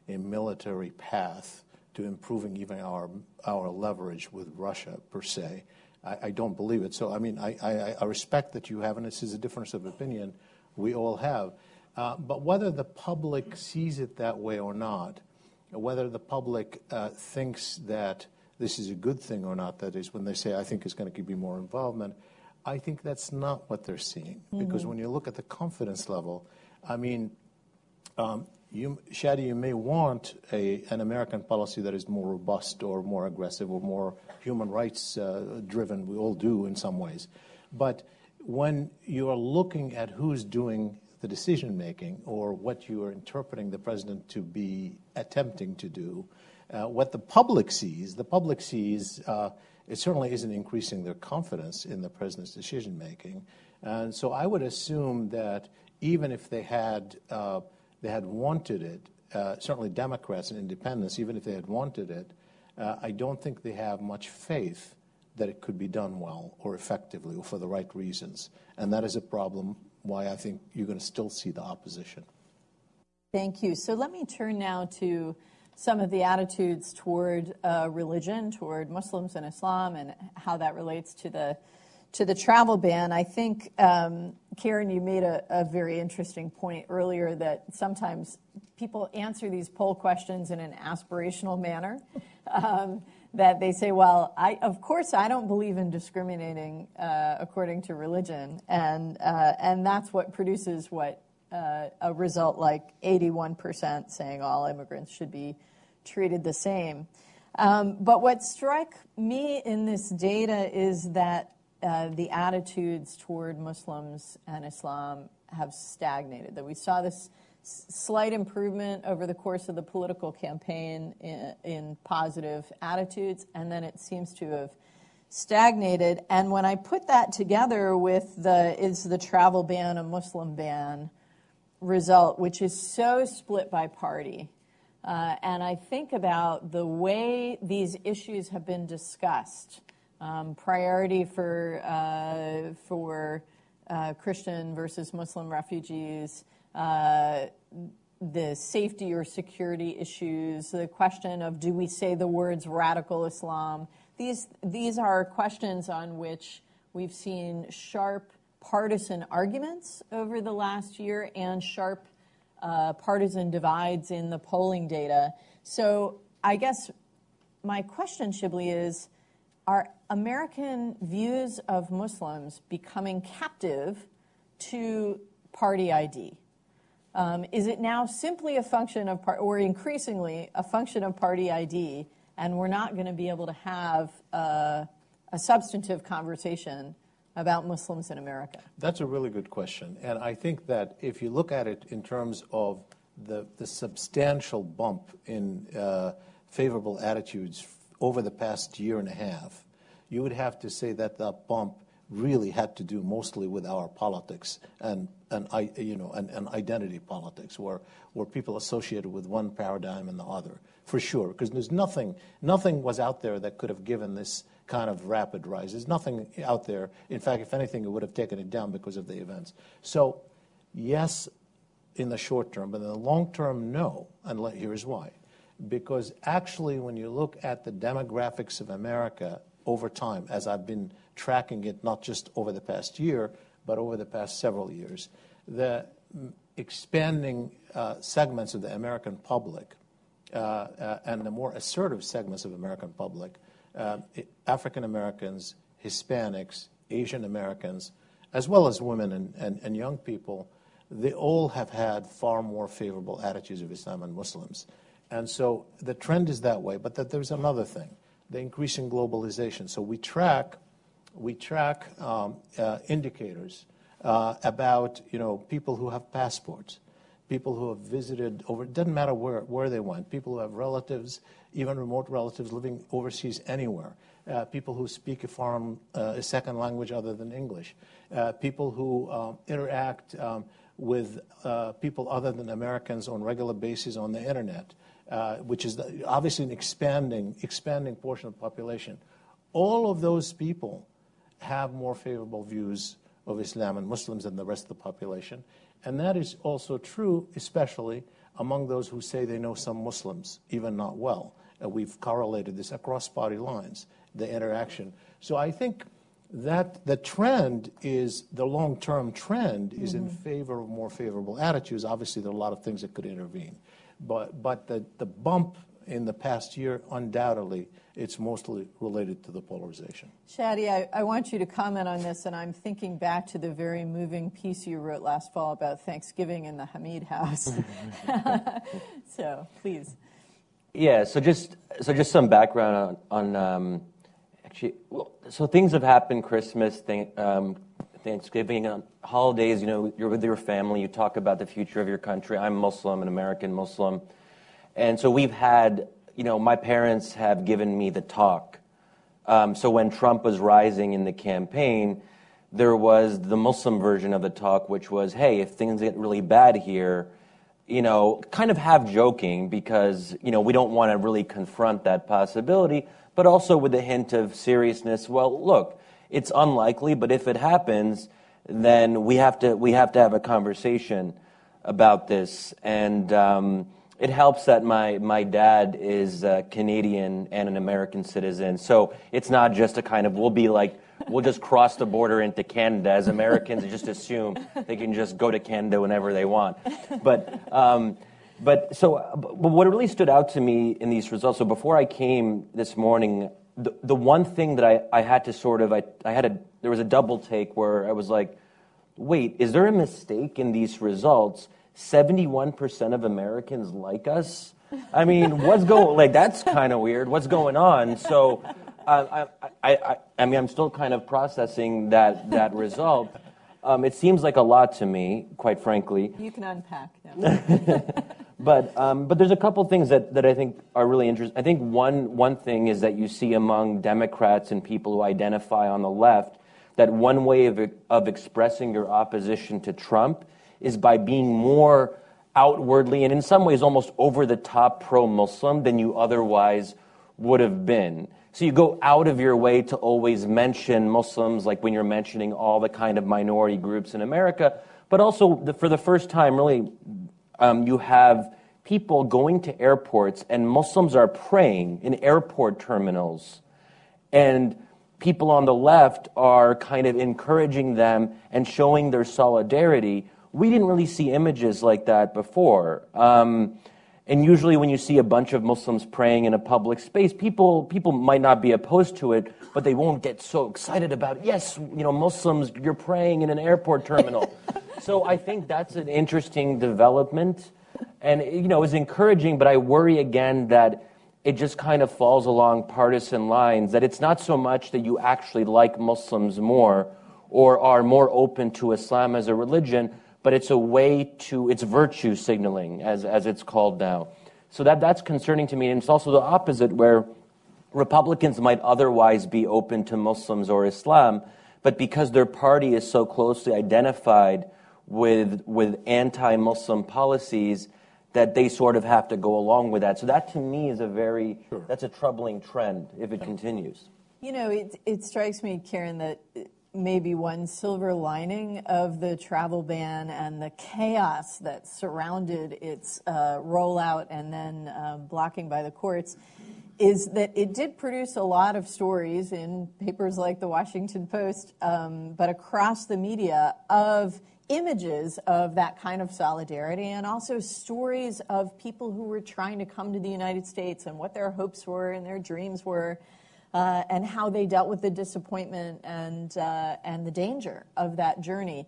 a military path to improving even our our leverage with Russia per se. I, I don't believe it. So I mean, I, I, I respect that you have, and this is a difference of opinion we all have. Uh, but whether the public sees it that way or not, whether the public uh, thinks that this is a good thing or not, that is when they say, I think it's going to be more involvement, I think that's not what they're seeing. Mm-hmm. Because when you look at the confidence level, I mean, um, you, Shadi, you may want a, an American policy that is more robust or more aggressive or more human rights uh, driven. We all do in some ways. But when you are looking at who's doing the decision making or what you are interpreting the president to be attempting to do, uh, what the public sees, the public sees uh, it certainly isn't increasing their confidence in the president's decision making. And so I would assume that even if they had uh, they had wanted it, uh, certainly Democrats and independents, even if they had wanted it, uh, I don't think they have much faith that it could be done well or effectively or for the right reasons. And that is a problem why I think you're going to still see the opposition. Thank you. So let me turn now to some of the attitudes toward uh, religion, toward Muslims and Islam, and how that relates to the to the travel ban. I think, um, Karen, you made a, a very interesting point earlier that sometimes people answer these poll questions in an aspirational manner. Um, that they say, well, I, of course I don't believe in discriminating uh, according to religion, and uh, and that's what produces what uh, a result like eighty-one percent saying all immigrants should be treated the same. Um, but what struck me in this data is that uh, the attitudes toward Muslims and Islam have stagnated, that we saw this slight improvement over the course of the political campaign in, in positive attitudes, and then it seems to have stagnated. And when I put that together with the is the travel ban a Muslim ban result, which is so split by party, uh, and I think about the way these issues have been discussed, um, priority for uh, for uh, Christian versus Muslim refugees, Uh, the safety or security issues, the question of do we say the words radical Islam. These, these are questions on which we've seen sharp partisan arguments over the last year and sharp uh, partisan divides in the polling data. So I guess my question, Shibli, is, are American views of Muslims becoming captive to party I D? Um, is it now simply a function of, par- or increasingly a function of party I D, and we're not going to be able to have uh, a substantive conversation about Muslims in America? That's a really good question. And I think that if you look at it in terms of the, the substantial bump in uh, favorable attitudes over the past year and a half, you would have to say that that bump really had to do mostly with our politics and, and I, you know, and, and identity politics, where, where people associated with one paradigm and the other, for sure. Because there's nothing, nothing was out there that could have given this kind of rapid rise. There's nothing out there. In fact, if anything, it would have taken it down because of the events. So, yes, in the short term, but in the long term, no. And let, here's why. Because actually, when you look at the demographics of America over time, as I've been tracking it not just over the past year, but over the past several years, the expanding uh, segments of the American public uh, uh, and the more assertive segments of American public, uh, African Americans, Hispanics, Asian Americans, as well as women and, and, and young people, they all have had far more favorable attitudes of Islam and Muslims. And so the trend is that way, but that there's another thing, the increasing globalization. So we track We track um, uh, indicators uh, about, you know, people who have passports, people who have visited over, it doesn't matter where, where they went, people who have relatives, even remote relatives living overseas anywhere, uh, people who speak a foreign, uh, a second language other than English, uh, people who um, interact um, with uh, people other than Americans on a regular basis on the internet, uh, which is the, obviously an expanding, expanding portion of the population. All of those people have more favorable views of Islam and Muslims than the rest of the population. And that is also true, especially among those who say they know some Muslims, even not well. Uh, we've correlated this across party lines, the interaction. So I think that the trend is, the long-term trend is mm-hmm. in favor of more favorable attitudes. Obviously, there are a lot of things that could intervene. But, but the, the bump in the past year, undoubtedly, it's mostly related to the polarization. Shadi, I, I want you to comment on this, and I'm thinking back to the very moving piece you wrote last fall about Thanksgiving in the Hamid house. So, please. Yeah, so just so just some background on, on um, actually, well, so things have happened, Christmas, th- um, Thanksgiving, on holidays, you know, you're with your family, you talk about the future of your country. I'm Muslim, an American Muslim. And so we've had, you know, my parents have given me the talk. Um, so when Trump was rising in the campaign, there was the Muslim version of the talk, which was, hey, if things get really bad here, you know, kind of half joking because, you know, we don't want to really confront that possibility, but also with a hint of seriousness. Well, look, it's unlikely, but if it happens, then we have to we have to have a conversation about this. And um, it helps that my my dad is uh, Canadian and an American citizen, so it's not just a kind of we'll be like we'll just cross the border into Canada as Americans and just assume they can just go to Canada whenever they want. But um, but so but what really stood out to me in these results. So before I came this morning, the the one thing that I, I had to sort of I I had a there was a double take where I was like, wait, is there a mistake in these results? seventy-one percent of Americans like us? I mean, what's going, like, that's kind of weird. What's going on? So, uh, I, I, I, I mean, I'm still kind of processing that, that result. Um, it seems like a lot to me, quite frankly. You can unpack now. But um, but there's a couple things that, that I think are really interesting. I think one one thing is that you see among Democrats and people who identify on the left that one way of of expressing your opposition to Trump is by being more outwardly and in some ways almost over the top pro-Muslim than you otherwise would have been. So you go out of your way to always mention Muslims, like when you're mentioning all the kind of minority groups in America, but also the, for the first time, really, um, you have people going to airports and Muslims are praying in airport terminals, and people on the left are kind of encouraging them and showing their solidarity. We didn't really see images like that before. Um, and usually when you see a bunch of Muslims praying in a public space, people people might not be opposed to it, but they won't get so excited about, yes, you know, Muslims, you're praying in an airport terminal. So I think that's an interesting development. And, you know, it's encouraging, but I worry again that it just kind of falls along partisan lines, that it's not so much that you actually like Muslims more or are more open to Islam as a religion, but it's a way to, it's virtue signaling, as as it's called now. So that that's concerning to me. And it's also the opposite, where Republicans might otherwise be open to Muslims or Islam, but because their party is so closely identified with with anti-Muslim policies, that they sort of have to go along with that. So that to me is a very, sure. that's a troubling trend if it continues. You know, it it strikes me, Karen, that maybe one silver lining of the travel ban and the chaos that surrounded its uh, rollout and then uh, blocking by the courts is that it did produce a lot of stories in papers like the Washington Post, um, but across the media, of images of that kind of solidarity, and also stories of people who were trying to come to the United States and what their hopes were and their dreams were. Uh, and how they dealt with the disappointment and uh, and the danger of that journey.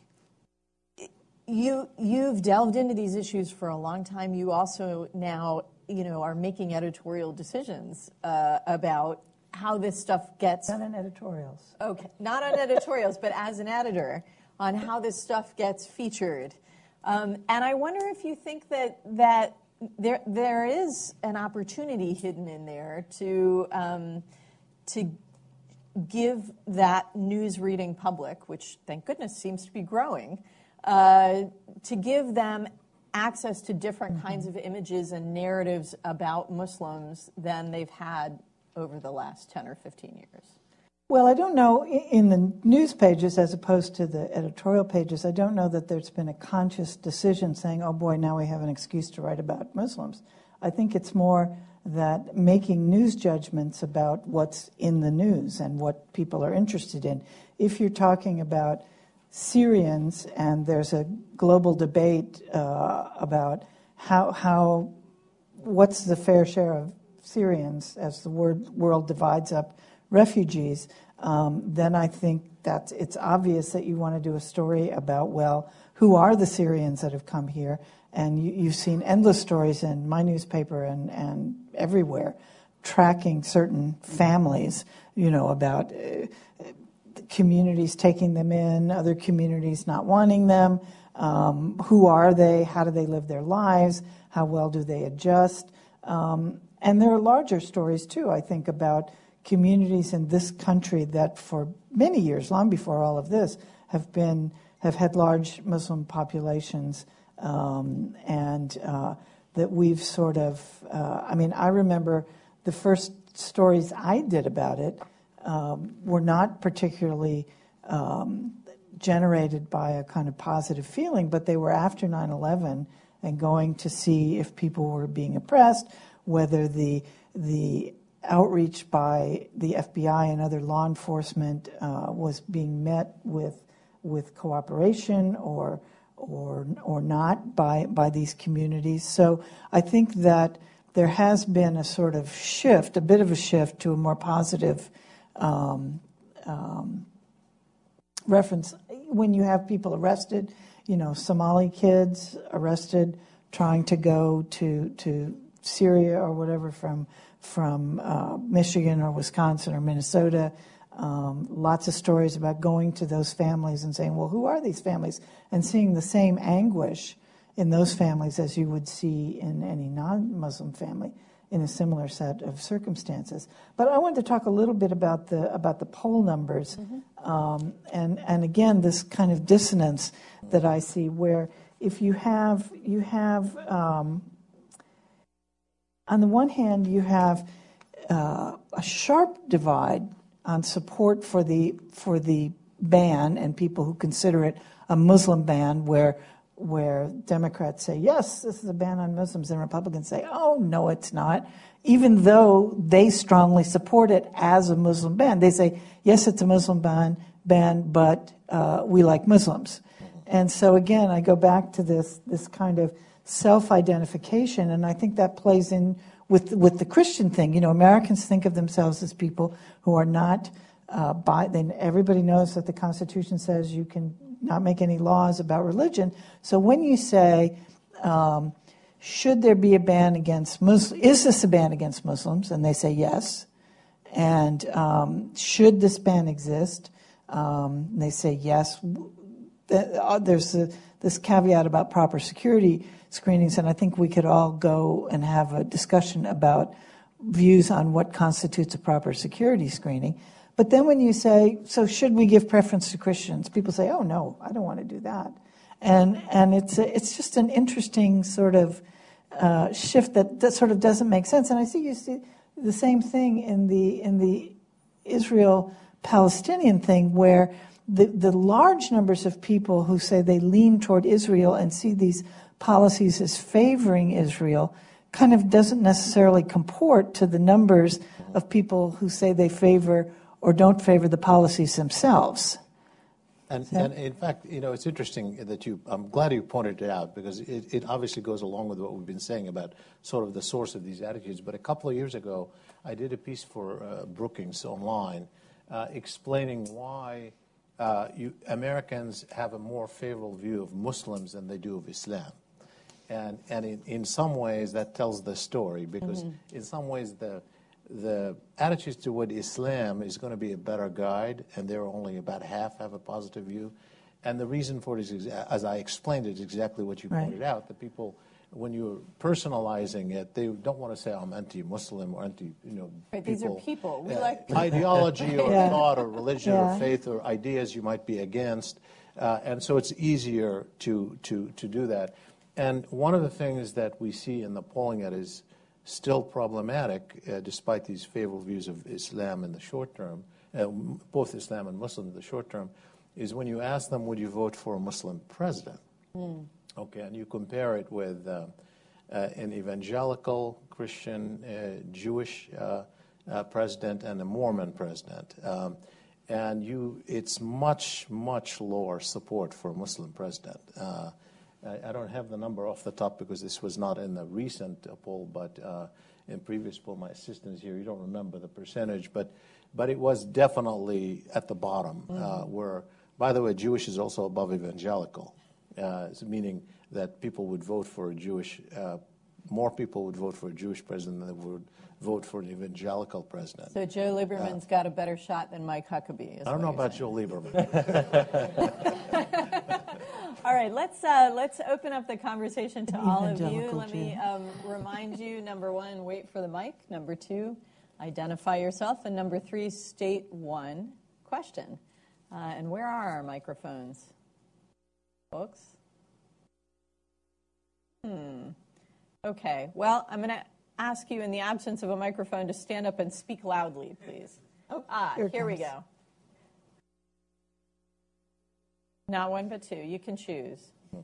You you've delved into these issues for a long time. You also now you know are making editorial decisions uh, about how this stuff gets. Not on editorials. Okay, not on editorials, but as an editor, on how this stuff gets featured. Um, and I wonder if you think that that. There, there is an opportunity hidden in there to um, to give that news reading public, which thank goodness seems to be growing, uh, to give them access to different mm-hmm. kinds of images and narratives about Muslims than they've had over the last ten or fifteen years. Well, I don't know, in the news pages as opposed to the editorial pages, I don't know that there's been a conscious decision saying, oh boy, now we have an excuse to write about Muslims. I think it's more that making news judgments about what's in the news and what people are interested in. If you're talking about Syrians and there's a global debate uh, about how, how, what's the fair share of Syrians as the word, world divides up refugees, um, then I think that it's obvious that you want to do a story about, well, who are the Syrians that have come here? And you, you've seen endless stories in my newspaper and, and everywhere tracking certain families, you know, about uh, communities taking them in, other communities not wanting them. Um, who are they? How do they live their lives? How well do they adjust? Um, and there are larger stories, too, I think, about communities in this country that for many years, long before all of this, have been have had large Muslim populations, um, and uh, that we've sort of, uh, I mean, I remember the first stories I did about it um, were not particularly um, generated by a kind of positive feeling, but they were after nine eleven and going to see if people were being oppressed, whether the the outreach by the F B I and other law enforcement uh, was being met with with cooperation or or or not by by these communities. So I think that there has been a sort of shift, a bit of a shift to a more positive um, um, reference. When you have people arrested, you know, Somali kids arrested trying to go to to Syria or whatever from from uh, Michigan or Wisconsin or Minnesota. Um, lots of stories about going to those families and saying, well, who are these families? And seeing the same anguish in those families as you would see in any non-Muslim family in a similar set of circumstances. But I wanted to talk a little bit about the about the poll numbers. Mm-hmm. um, and, and again, this kind of dissonance that I see where if you have, you have um, on the one hand, you have uh, a sharp divide on support for the for the ban and people who consider it a Muslim ban, where where Democrats say, yes, this is a ban on Muslims, and Republicans say, oh, no, it's not, even though they strongly support it as a Muslim ban. They say, yes, it's a Muslim ban, ban but uh, we like Muslims. And so, again, I go back to this this kind of self-identification, and I think that plays in with with the Christian thing. You know, Americans think of themselves as people who are not uh, by. Then everybody knows that the Constitution says you can not make any laws about religion. So when you say, um, should there be a ban against Muslims? Is this a ban against Muslims? And they say yes. And um, should this ban exist? Um, they say yes. There's a, this caveat about proper security screenings, and I think we could all go and have a discussion about views on what constitutes a proper security screening. But then when you say, so should we give preference to Christians? People say, oh, no, I don't want to do that. And and it's a, it's just an interesting sort of uh, shift that, that sort of doesn't make sense. And I see you see the same thing in the in the Israel-Palestinian thing, where the, the large numbers of people who say they lean toward Israel and see these policies as favoring Israel kind of doesn't necessarily comport to the numbers of people who say they favor or don't favor the policies themselves. And, and in fact, you know, it's interesting that you, I'm glad you pointed it out, because it, it obviously goes along with what we've been saying about sort of the source of these attitudes. But a couple of years ago, I did a piece for uh, Brookings Online uh, explaining why uh, you, Americans have a more favorable view of Muslims than they do of Islam. And, and in, in some ways, that tells the story, because mm-hmm. in some ways, the the attitudes toward Islam is going to be a better guide, and they're only about half have a positive view. And the reason for it is, as I explained it, is exactly what you right. pointed out. The people, when you're personalizing it, they don't want to say, I'm anti-Muslim or anti, you know, right, people. These are people. We uh, like ideology or yeah. thought or religion yeah. or faith or ideas you might be against. Uh, and so it's easier to, to, to do that. And one of the things that we see in the polling that is still problematic, uh, despite these favorable views of Islam in the short term, uh, both Islam and Muslim in the short term, is when you ask them, would you vote for a Muslim president? Mm. Okay, and you compare it with uh, uh, an evangelical, Christian, uh, Jewish uh, uh, president and a Mormon president. Um, and you, it's much, much lower support for a Muslim president. Uh, I, I don't have the number off the top because this was not in the recent uh, poll, but uh, in previous poll, my assistant is here. You don't remember the percentage, but but it was definitely at the bottom. Mm-hmm. uh, where, by the way, Jewish is also above evangelical, uh, meaning that people would vote for a Jewish, uh, more people would vote for a Jewish president than they would vote for an evangelical president. So Joe Lieberman's uh, got a better shot than Mike Huckabee. I don't know about saying. Joe Lieberman. All right, let's uh, let's open up the conversation to all of you. Let me um, remind you, number one, wait for the mic. Number two, identify yourself. And number three, state one question. Uh, and where are our microphones, folks? Hmm. Okay, well, I'm going to ask you, in the absence of a microphone, to stand up and speak loudly, please. Oh, ah, here, here we go. Not one, but two. You can choose.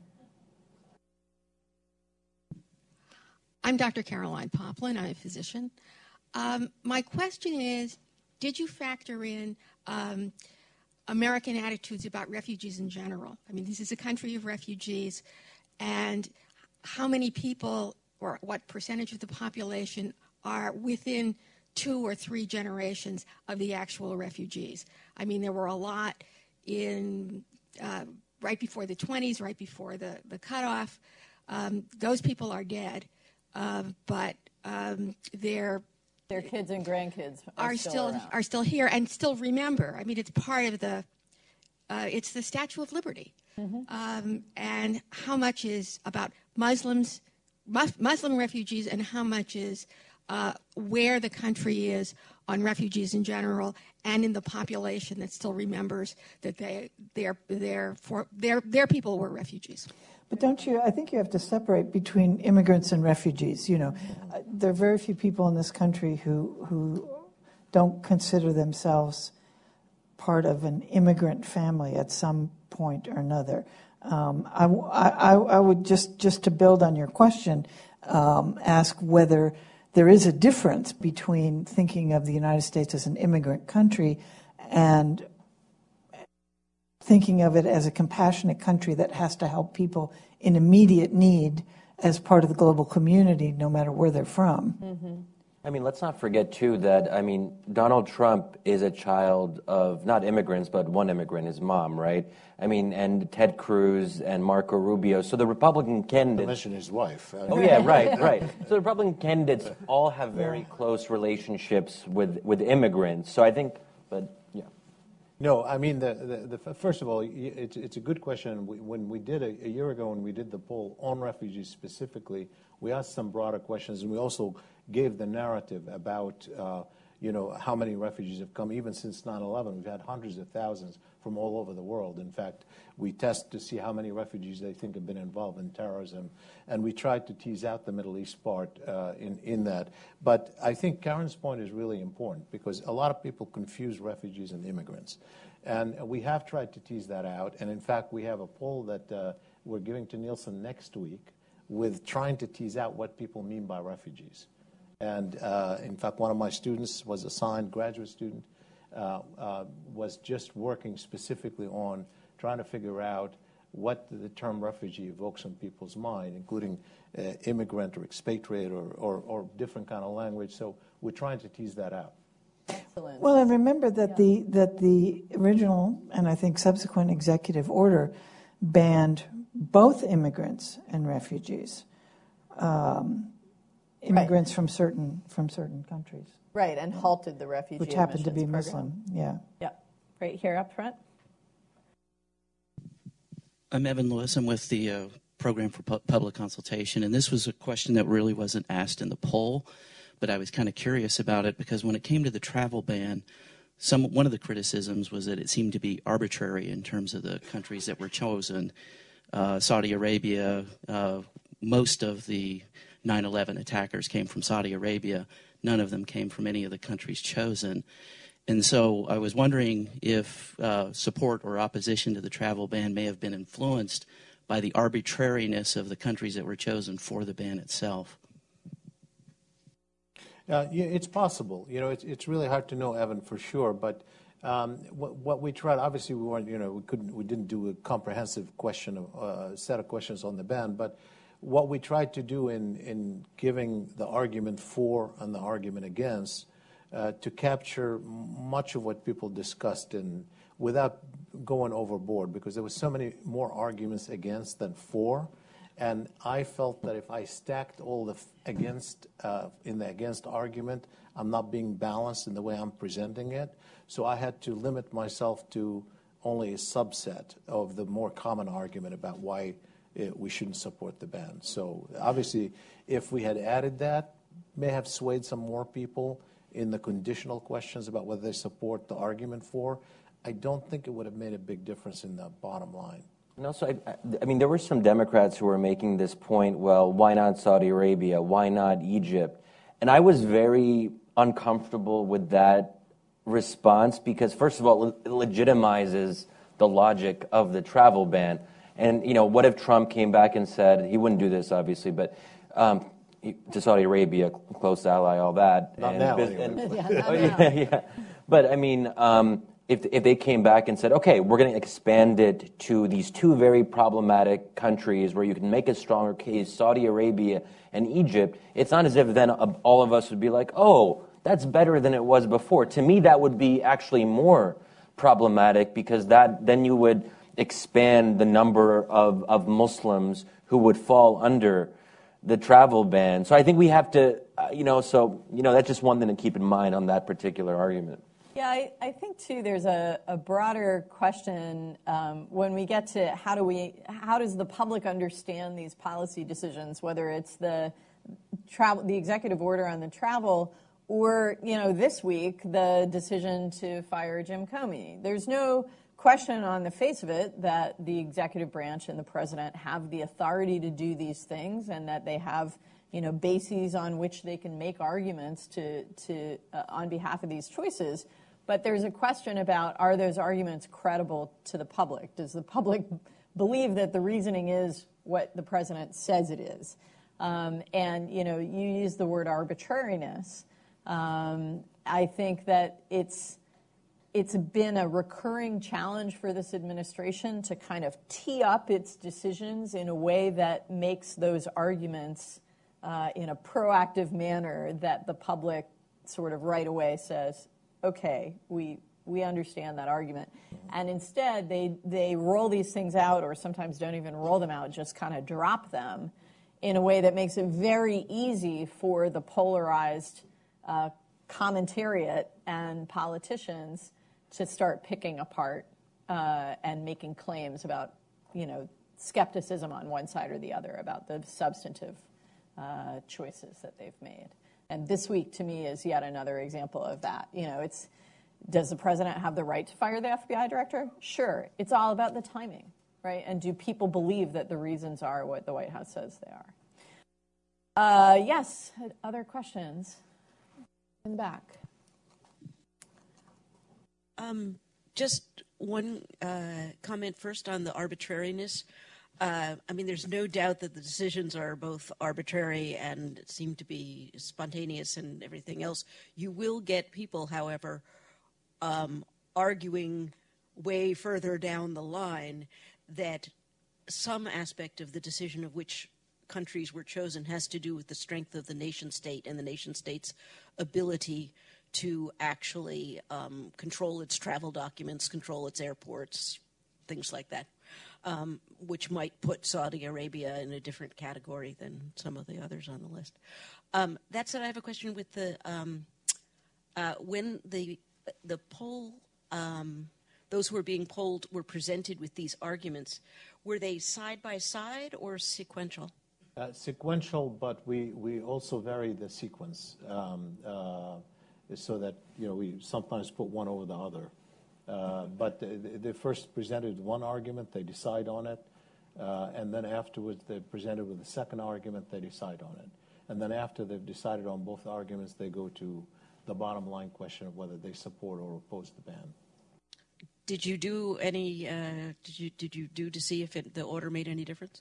I'm Doctor Caroline Poplin. I'm a physician. Um, my question is, did you factor in um, American attitudes about refugees in general? I mean, this is a country of refugees, and how many people or what percentage of the population are within two or three generations of the actual refugees? I mean, there were a lot in uh, right before the twenties, right before the, the cutoff. Um, those people are dead, uh, but um, they're their kids and grandkids are, are still still around. are still here and still remember. I mean, it's part of the uh, it's the Statue of Liberty, mm-hmm. um, and how much is about Muslims, mus- Muslim refugees, and how much is uh, where the country is on refugees in general, and in the population that still remembers that they their their for their their people were refugees. But don't you? I think you have to separate between immigrants and refugees. You know, uh, there are very few people in this country who who don't consider themselves part of an immigrant family at some point or another. Um, I, I, I would just just to build on your question, um, ask whether there is a difference between thinking of the United States as an immigrant country and thinking of it as a compassionate country that has to help people in immediate need as part of the global community, no matter where they're from. Mm-hmm. I mean, let's not forget, too, that, I mean, Donald Trump is a child of not immigrants, but one immigrant, his mom, right? I mean, and Ted Cruz and Marco Rubio. So the Republican candidates... mention his wife. Oh, yeah, right, right. So the Republican candidates all have very close relationships with, with immigrants. So I think, but, yeah. No, I mean, the, the, the, first of all, it's, it's a good question. We, when we did, a, a year ago, when we did the poll on refugees specifically, we asked some broader questions, and we also gave the narrative about, uh, you know, how many refugees have come. Even since nine eleven, we've had hundreds of thousands from all over the world. In fact, we test to see how many refugees they think have been involved in terrorism, and we tried to tease out the Middle East part uh, in, in that. But I think Karen's point is really important, because a lot of people confuse refugees and immigrants. And we have tried to tease that out, and in fact, we have a poll that uh, we're giving to Nielsen next week with trying to tease out what people mean by refugees. And uh, in fact, one of my students was assigned, graduate student, uh, uh, was just working specifically on trying to figure out what the term refugee evokes in people's mind, including uh, immigrant or expatriate or, or, or different kind of language. So we're trying to tease that out. Excellent. Well, and remember that yeah. the that the original and I think subsequent executive order banned both immigrants and refugees. Um, immigrants right. from certain from certain countries. Right, and halted the refugee which happened to be program. Muslim. Yeah. Yeah. Right here up front. I'm Evan Lewis. I'm with the uh, Program for Pu- Public Consultation, and this was a question that really wasn't asked in the poll, but I was kind of curious about it because when it came to the travel ban, some one of the criticisms was that it seemed to be arbitrary in terms of the countries that were chosen. Uh, Saudi Arabia, uh, most of the nine eleven attackers came from Saudi Arabia. None of them came from any of the countries chosen. And so I was wondering if uh, support or opposition to the travel ban may have been influenced by the arbitrariness of the countries that were chosen for the ban itself. Uh, yeah, it's possible. You know, it's, it's really hard to know, Evan, for sure. But um, what, what we tried, obviously, we weren't. You know, we couldn't. We didn't do a comprehensive question of uh, set of questions on the ban. But what we tried to do in in giving the argument for and the argument against, uh, to capture much of what people discussed and without going overboard, because there was so many more arguments against than for. And I felt that if I stacked all the f- against uh, in the against argument, I'm not being balanced in the way I'm presenting it. So I had to limit myself to only a subset of the more common argument about why it, we shouldn't support the ban. So obviously, if we had added that, may have swayed some more people in the conditional questions about whether they support the argument for. I don't think it would have made a big difference in the bottom line. And also, I, I mean, there were some Democrats who were making this point, well, why not Saudi Arabia? Why not Egypt? And I was very uncomfortable with that response because, first of all, it legitimizes the logic of the travel ban. And, you know, what if Trump came back and said, he wouldn't do this, obviously, but um, to Saudi Arabia, close ally, all that. Not and, now, and, anyway. Yeah, not oh, now. yeah, yeah. But, I mean... Um, If, if they came back and said, okay, we're going to expand it to these two very problematic countries where you can make a stronger case, Saudi Arabia and Egypt, it's not as if then all of us would be like, oh, that's better than it was before. To me, that would be actually more problematic because that then you would expand the number of, of Muslims who would fall under the travel ban. So I think we have to, uh, you know, so, you know, that's just one thing to keep in mind on that particular argument. Yeah, I, I think too. There's a, a broader question um, when we get to how do we, how does the public understand these policy decisions? Whether it's the travel, the executive order on the travel, or you know, this week the decision to fire Jim Comey. There's no question on the face of it that the executive branch and the president have the authority to do these things, and that they have you know bases on which they can make arguments to to uh, on behalf of these choices. But there's a question about, are those arguments credible to the public? Does the public believe that the reasoning is what the president says it is? Um, and, you know, you use the word arbitrariness. Um, I think that it's it's been a recurring challenge for this administration to kind of tee up its decisions in a way that makes those arguments uh, in a proactive manner that the public sort of right away says, okay, we we understand that argument. And instead, they, they roll these things out, or sometimes don't even roll them out, just kind of drop them in a way that makes it very easy for the polarized uh, commentariat and politicians to start picking apart uh, and making claims about, you know, skepticism on one side or the other about the substantive uh, choices that they've made. And this week, to me, is yet another example of that. You know, it's, does the president have the right to fire the F B I director? Sure. It's all about the timing, right? And do people believe that the reasons are what the White House says they are? Uh, yes, other questions? In the back. Um, just one uh, comment first on the arbitrariness. Uh, I mean, there's no doubt that the decisions are both arbitrary and seem to be spontaneous and everything else. You will get people, however, um, arguing way further down the line that some aspect of the decision of which countries were chosen has to do with the strength of the nation state and the nation state's ability to actually um, control its travel documents, control its airports, things like that. Um, which might put Saudi Arabia in a different category than some of the others on the list. Um, that said, I have a question with the um, uh, when the the poll, um, those who were being polled were presented with these arguments. Were they side by side or sequential? Uh, sequential, but we, we also vary the sequence um, uh, so that you know we sometimes put one over the other. Uh, but they, they first presented one argument, they decide on it, uh, and then afterwards they're presented with a second argument, they decide on it. And then after they've decided on both arguments, they go to the bottom line question of whether they support or oppose the ban. Did you do any? Uh, did you did you do to see if it, the order made any difference?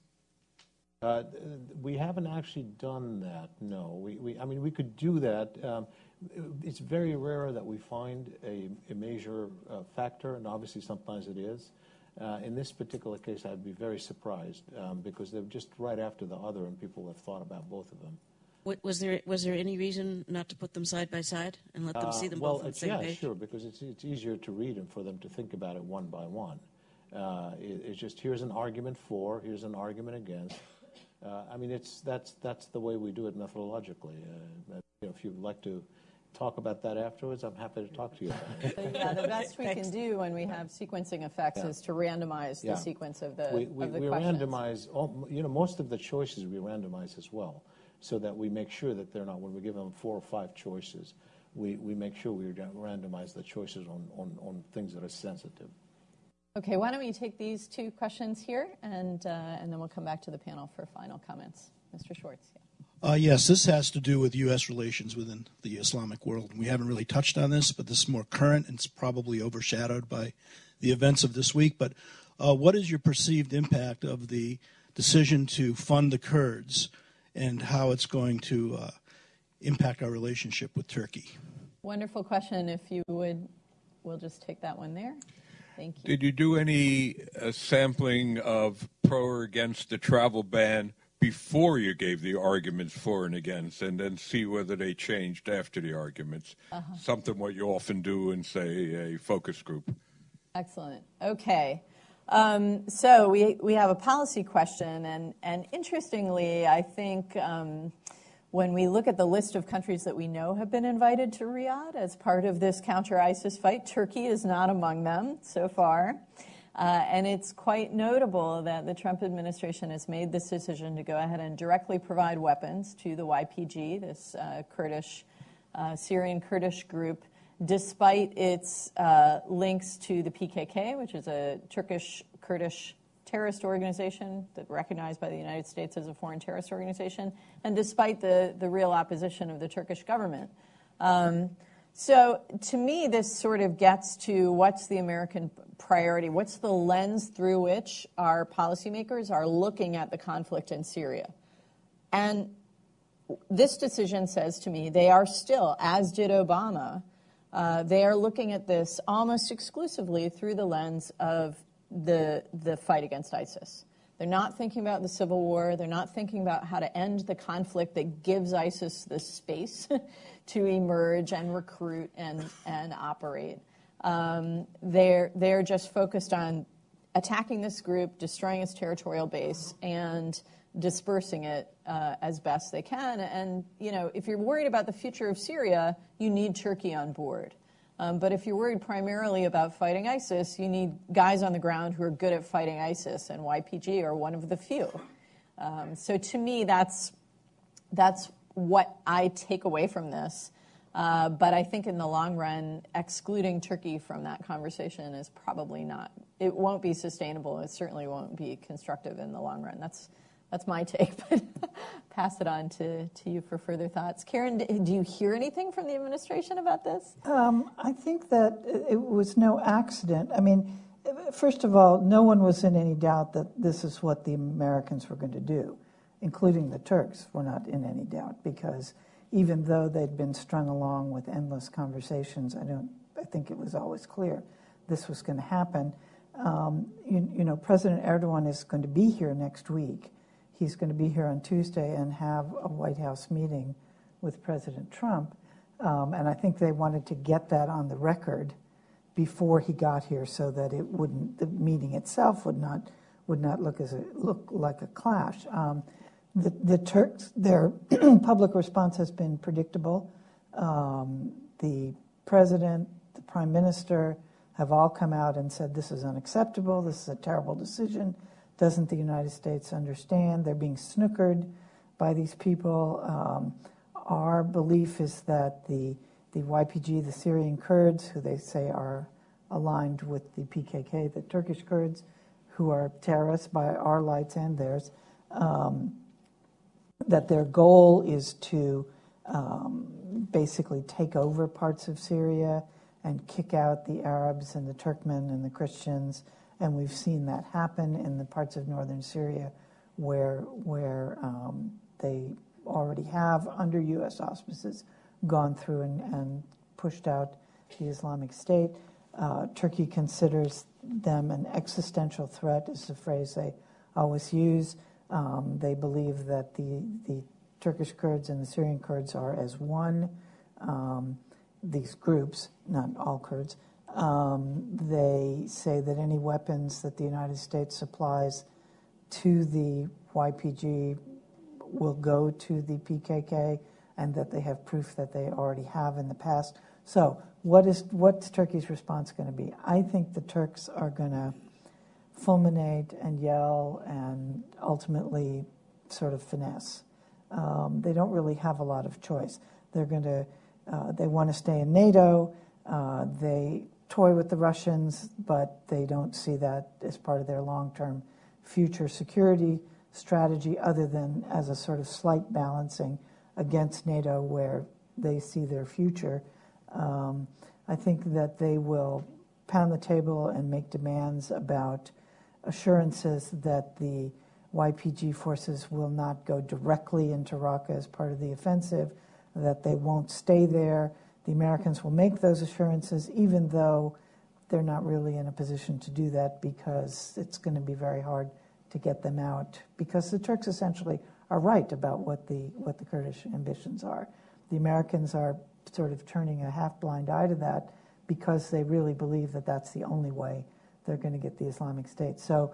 Uh, we haven't actually done that. No, we, we I mean we could do that. Um, it's very rare that we find a, a major uh, factor, and obviously sometimes it is. Uh, in this particular case, I'd be very surprised um, because they're just right after the other, and people have thought about both of them. What, was there was there any reason not to put them side by side and let them Uh, see them well, both on the it's, same yeah, page? sure, because it's it's easier to read and for them to think about it one by one. Uh, it, it's just here's an argument for, here's an argument against. Uh, I mean, it's that's that's the way we do it methodologically. Uh, you know, if you'd like to talk about that afterwards, I'm happy to talk to you about it. So, yeah, the best we can do when we have sequencing effects Yeah. is to randomize Yeah. the sequence of the We, we, of the we questions. randomize, all, you know, most of the choices we randomize as well, so that we make sure that they're not, when we give them four or five choices, we, we make sure we randomize the choices on, on, on things that are sensitive. Okay, why don't we take these two questions here, and uh, and then we'll come back to the panel for final comments. Mister Schwartz. Yeah. Uh, yes, this has to do with U S relations within the Islamic world. We haven't really touched on this, but this is more current and it's probably overshadowed by the events of this week. But uh, what is your perceived impact of the decision to fund the Kurds and how it's going to uh, impact our relationship with Turkey? Wonderful question. If you would, we'll just take that one there. Thank you. Did you do any uh, sampling of pro or against the travel ban before you gave the arguments for and against, and then see whether they changed after the arguments? Uh-huh. Something what you often do in, say, a focus group. Excellent. Okay. Um, so we we have a policy question, and, and interestingly, I think um, when we look at the list of countries that we know have been invited to Riyadh as part of this counter-ISIS fight, Turkey is not among them so far. Uh, and it's quite notable that the Trump administration has made this decision to go ahead and directly provide weapons to the Y P G, this uh, Kurdish, uh, Syrian Kurdish group, despite its uh, links to the P K K, which is a Turkish Kurdish terrorist organization that's recognized by the United States as a foreign terrorist organization, and despite the, the real opposition of the Turkish government. Um, So to me, this sort of gets to what's the American priority? What's the lens through which our policymakers are looking at the conflict in Syria? And this decision says to me they are still, as did Obama, uh, they are looking at this almost exclusively through the lens of the, the fight against ISIS. They're not thinking about the civil war. They're not thinking about how to end the conflict that gives ISIS the space to emerge and recruit and, and operate. Um, they're, they're just focused on attacking this group, destroying its territorial base, and dispersing it uh, as best they can. And, you know, if you're worried about the future of Syria, you need Turkey on board. Um, but if you're worried primarily about fighting ISIS, you need guys on the ground who are good at fighting ISIS, and Y P G are one of the few. Um, so to me, that's that's what I take away from this. Uh, but I think in the long run, excluding Turkey from that conversation is probably not. It won't be sustainable. It certainly won't be constructive in the long run. That's that's my take. But pass it on to, to you for further thoughts. Karen, do you hear anything from the administration about this? Um, I think that it was no accident. I mean, first of all, no one was in any doubt that this is what the Americans were going to do, including the Turks were not in any doubt, because even though they'd been strung along with endless conversations, I don't. I think it was always clear this was going to happen. Um, you, you know, President Erdogan is going to be here next week. He's going to be here on Tuesday and have a White House meeting with President Trump. Um, and I think they wanted to get that on the record before he got here, so that it wouldn't, the meeting itself would not would not look as a, look like a clash. Um, the, the Turks, their public response has been predictable. Um, the president, the prime minister have all come out and said this is unacceptable. This is a terrible decision. Doesn't the United States understand? They're being snookered by these people. Um, our belief is that the the Y P G, the Syrian Kurds, who they say are aligned with the P K K, the Turkish Kurds, who are terrorists by our lights and theirs, um, that their goal is to um, basically take over parts of Syria and kick out the Arabs and the Turkmen and the Christians. And we've seen that happen in the parts of northern Syria where where um, they already have, under U S auspices, gone through and, and pushed out the Islamic State. Uh, Turkey considers them an existential threat, is the phrase they always use. Um, they believe that the, the Turkish Kurds and the Syrian Kurds are as one, um, these groups, not all Kurds. Um, they say that any weapons that the United States supplies to the Y P G will go to the P K K, and that they have proof that they already have in the past. So what is what's Turkey's response going to be? I think the Turks are going to fulminate and yell and ultimately sort of finesse. Um, they don't really have a lot of choice. They're going to, uh, they want to stay in NATO. Uh, they toy with the Russians, but they don't see that as part of their long-term future security strategy, other than as a sort of slight balancing against NATO where they see their future. Um, I think that they will pound the table and make demands about assurances that the Y P G forces will not go directly into Raqqa as part of the offensive, that they won't stay there. The Americans will make those assurances, even though they're not really in a position to do that, because it's going to be very hard to get them out, because the Turks essentially are right about what the what the Kurdish ambitions are. The Americans are sort of turning a half-blind eye to that because they really believe that that's the only way they're going to get the Islamic State. So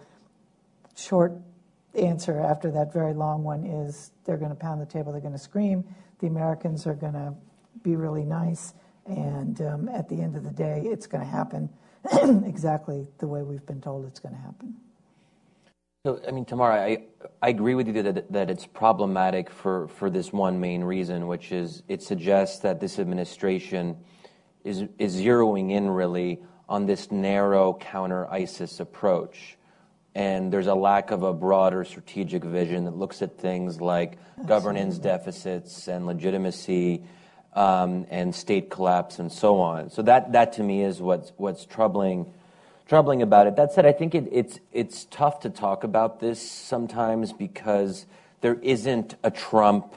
short answer after that very long one is they're going to pound the table, they're going to scream. The Americans are going to be really nice, and um, at the end of the day, it's going to happen exactly the way we've been told it's going to happen. So, I mean, Tamara, I, I agree with you that, that it's problematic for, for this one main reason, which is it suggests that this administration is, is zeroing in really on this narrow counter-ISIS approach. And there's a lack of a broader strategic vision that looks at things like Absolutely. governance deficits and legitimacy um, and state collapse and so on. So that, that to me is what's, what's troubling troubling about it. That said, I think it, it's it's tough to talk about this sometimes because there isn't a Trump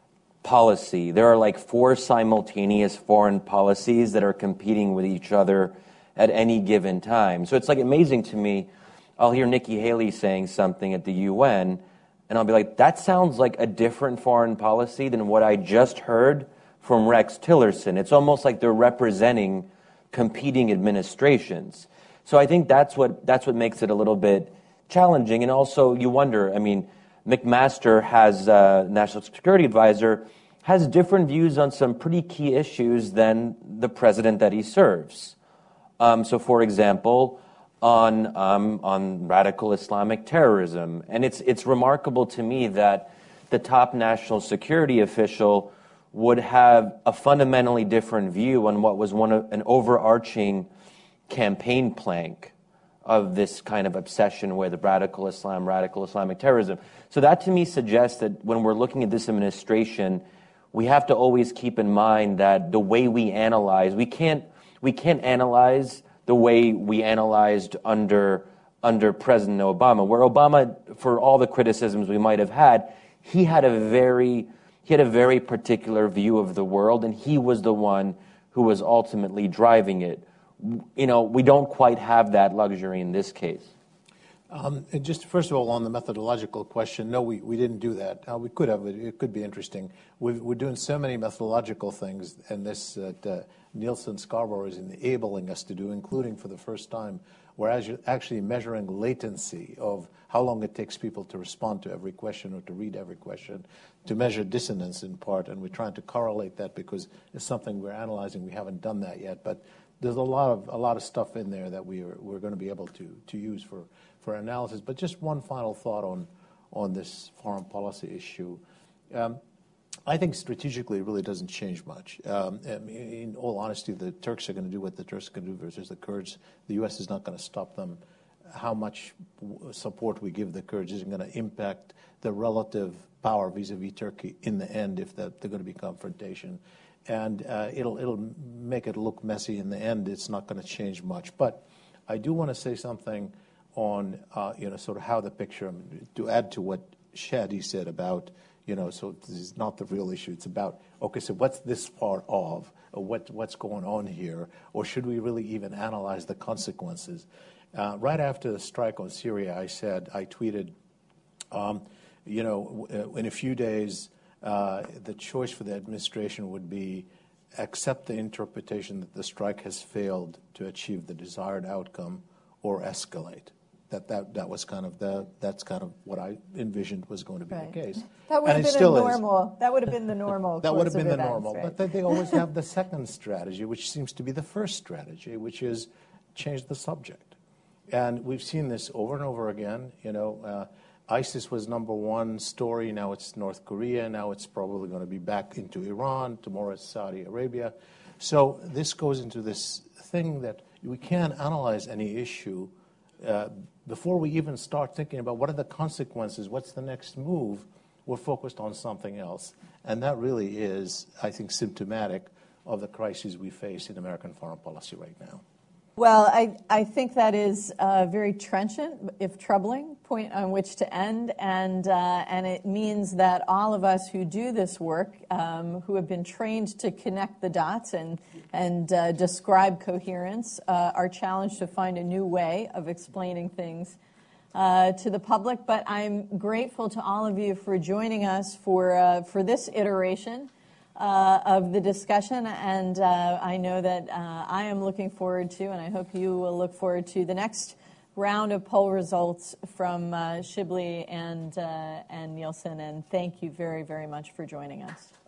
policy. There are like four simultaneous foreign policies that are competing with each other at any given time. So it's like amazing to me. I'll hear Nikki Haley saying something at the U N, and I'll be like, that sounds like a different foreign policy than what I just heard from Rex Tillerson. It's almost like they're representing competing administrations. So I think that's what that's what makes it a little bit challenging. And also you wonder, I mean, McMaster has, uh, National Security Advisor, has different views on some pretty key issues than the president that he serves. Um, so for example, on um, on radical Islamic terrorism. And it's it's remarkable to me that the top national security official would have a fundamentally different view on what was one of an overarching campaign plank of this kind of obsession with radical Islam, radical Islamic terrorism. So that to me suggests that when we're looking at this administration, we have to always keep in mind that the way we analyze, we can't we can't analyze the way we analyzed under under President Obama, where Obama, for all the criticisms we might have had, he had a very he had a very particular view of the world, and he was the one who was ultimately driving it. You know, we don't quite have that luxury in this case. Um, and just first of all, on the methodological question, no, we, we didn't do that. Uh, we could have. It, it could be interesting. We've, we're doing so many methodological things, and this uh, uh, Nielsen Scarborough is enabling us to do, including for the first time, we're actually measuring latency of how long it takes people to respond to every question or to read every question, to measure dissonance in part, and we're trying to correlate that because it's something we're analyzing. We haven't done that yet, but there's a lot of a lot of stuff in there that we are, we're going to be able to to use for, for analysis. But just one final thought on on this foreign policy issue. Um, I think strategically it really doesn't change much. Um, in all honesty, the Turks are going to do what the Turks are going to do versus the Kurds. The U S is not going to stop them. how much support we give the Kurds isn't going to impact the relative power vis-a-vis Turkey in the end if they're going to be confrontation. And uh, it'll, it'll make it look messy in the end. It's not going to change much. But I do want to say something on, uh, you know, sort of how the picture, to add to what Shadi said about, you know, so this is not the real issue. It's about, okay, so what's this part of? Or what, what's going on here? Or should we really even analyze the consequences? Uh, right after the strike on Syria, I said, I tweeted, um, you know, in a few days, uh, the choice for the administration would be accept the interpretation that the strike has failed to achieve the desired outcome or escalate. That, that that was kind of the that's kind of what I envisioned was going to be right. the case. That would and have been a normal. Is. That would have been the normal. That would have been the events, normal. right? But they, they always have the second strategy, which seems to be the first strategy, which is change the subject. And we've seen this over and over again. You know, uh, ISIS was number one story. Now it's North Korea. Now it's probably going to be back into Iran. Tomorrow it's Saudi Arabia. So this goes into this thing that we can't analyze any issue uh, before we even start thinking about what are the consequences, what's the next move. We're focused on something else. And that really is, I think, symptomatic of the crises we face in American foreign policy right now. Well, I, I think that is a very trenchant, if troubling, point on which to end, and uh, and it means that all of us who do this work, um, who have been trained to connect the dots and and uh, describe coherence, uh, are challenged to find a new way of explaining things uh, to the public. But I'm grateful to all of you for joining us for uh, for this iteration Uh, of the discussion, and uh, I know that uh, I am looking forward to, and I hope you will look forward to, the next round of poll results from uh, Shibli and, uh, and Nielsen, and thank you very, very much for joining us.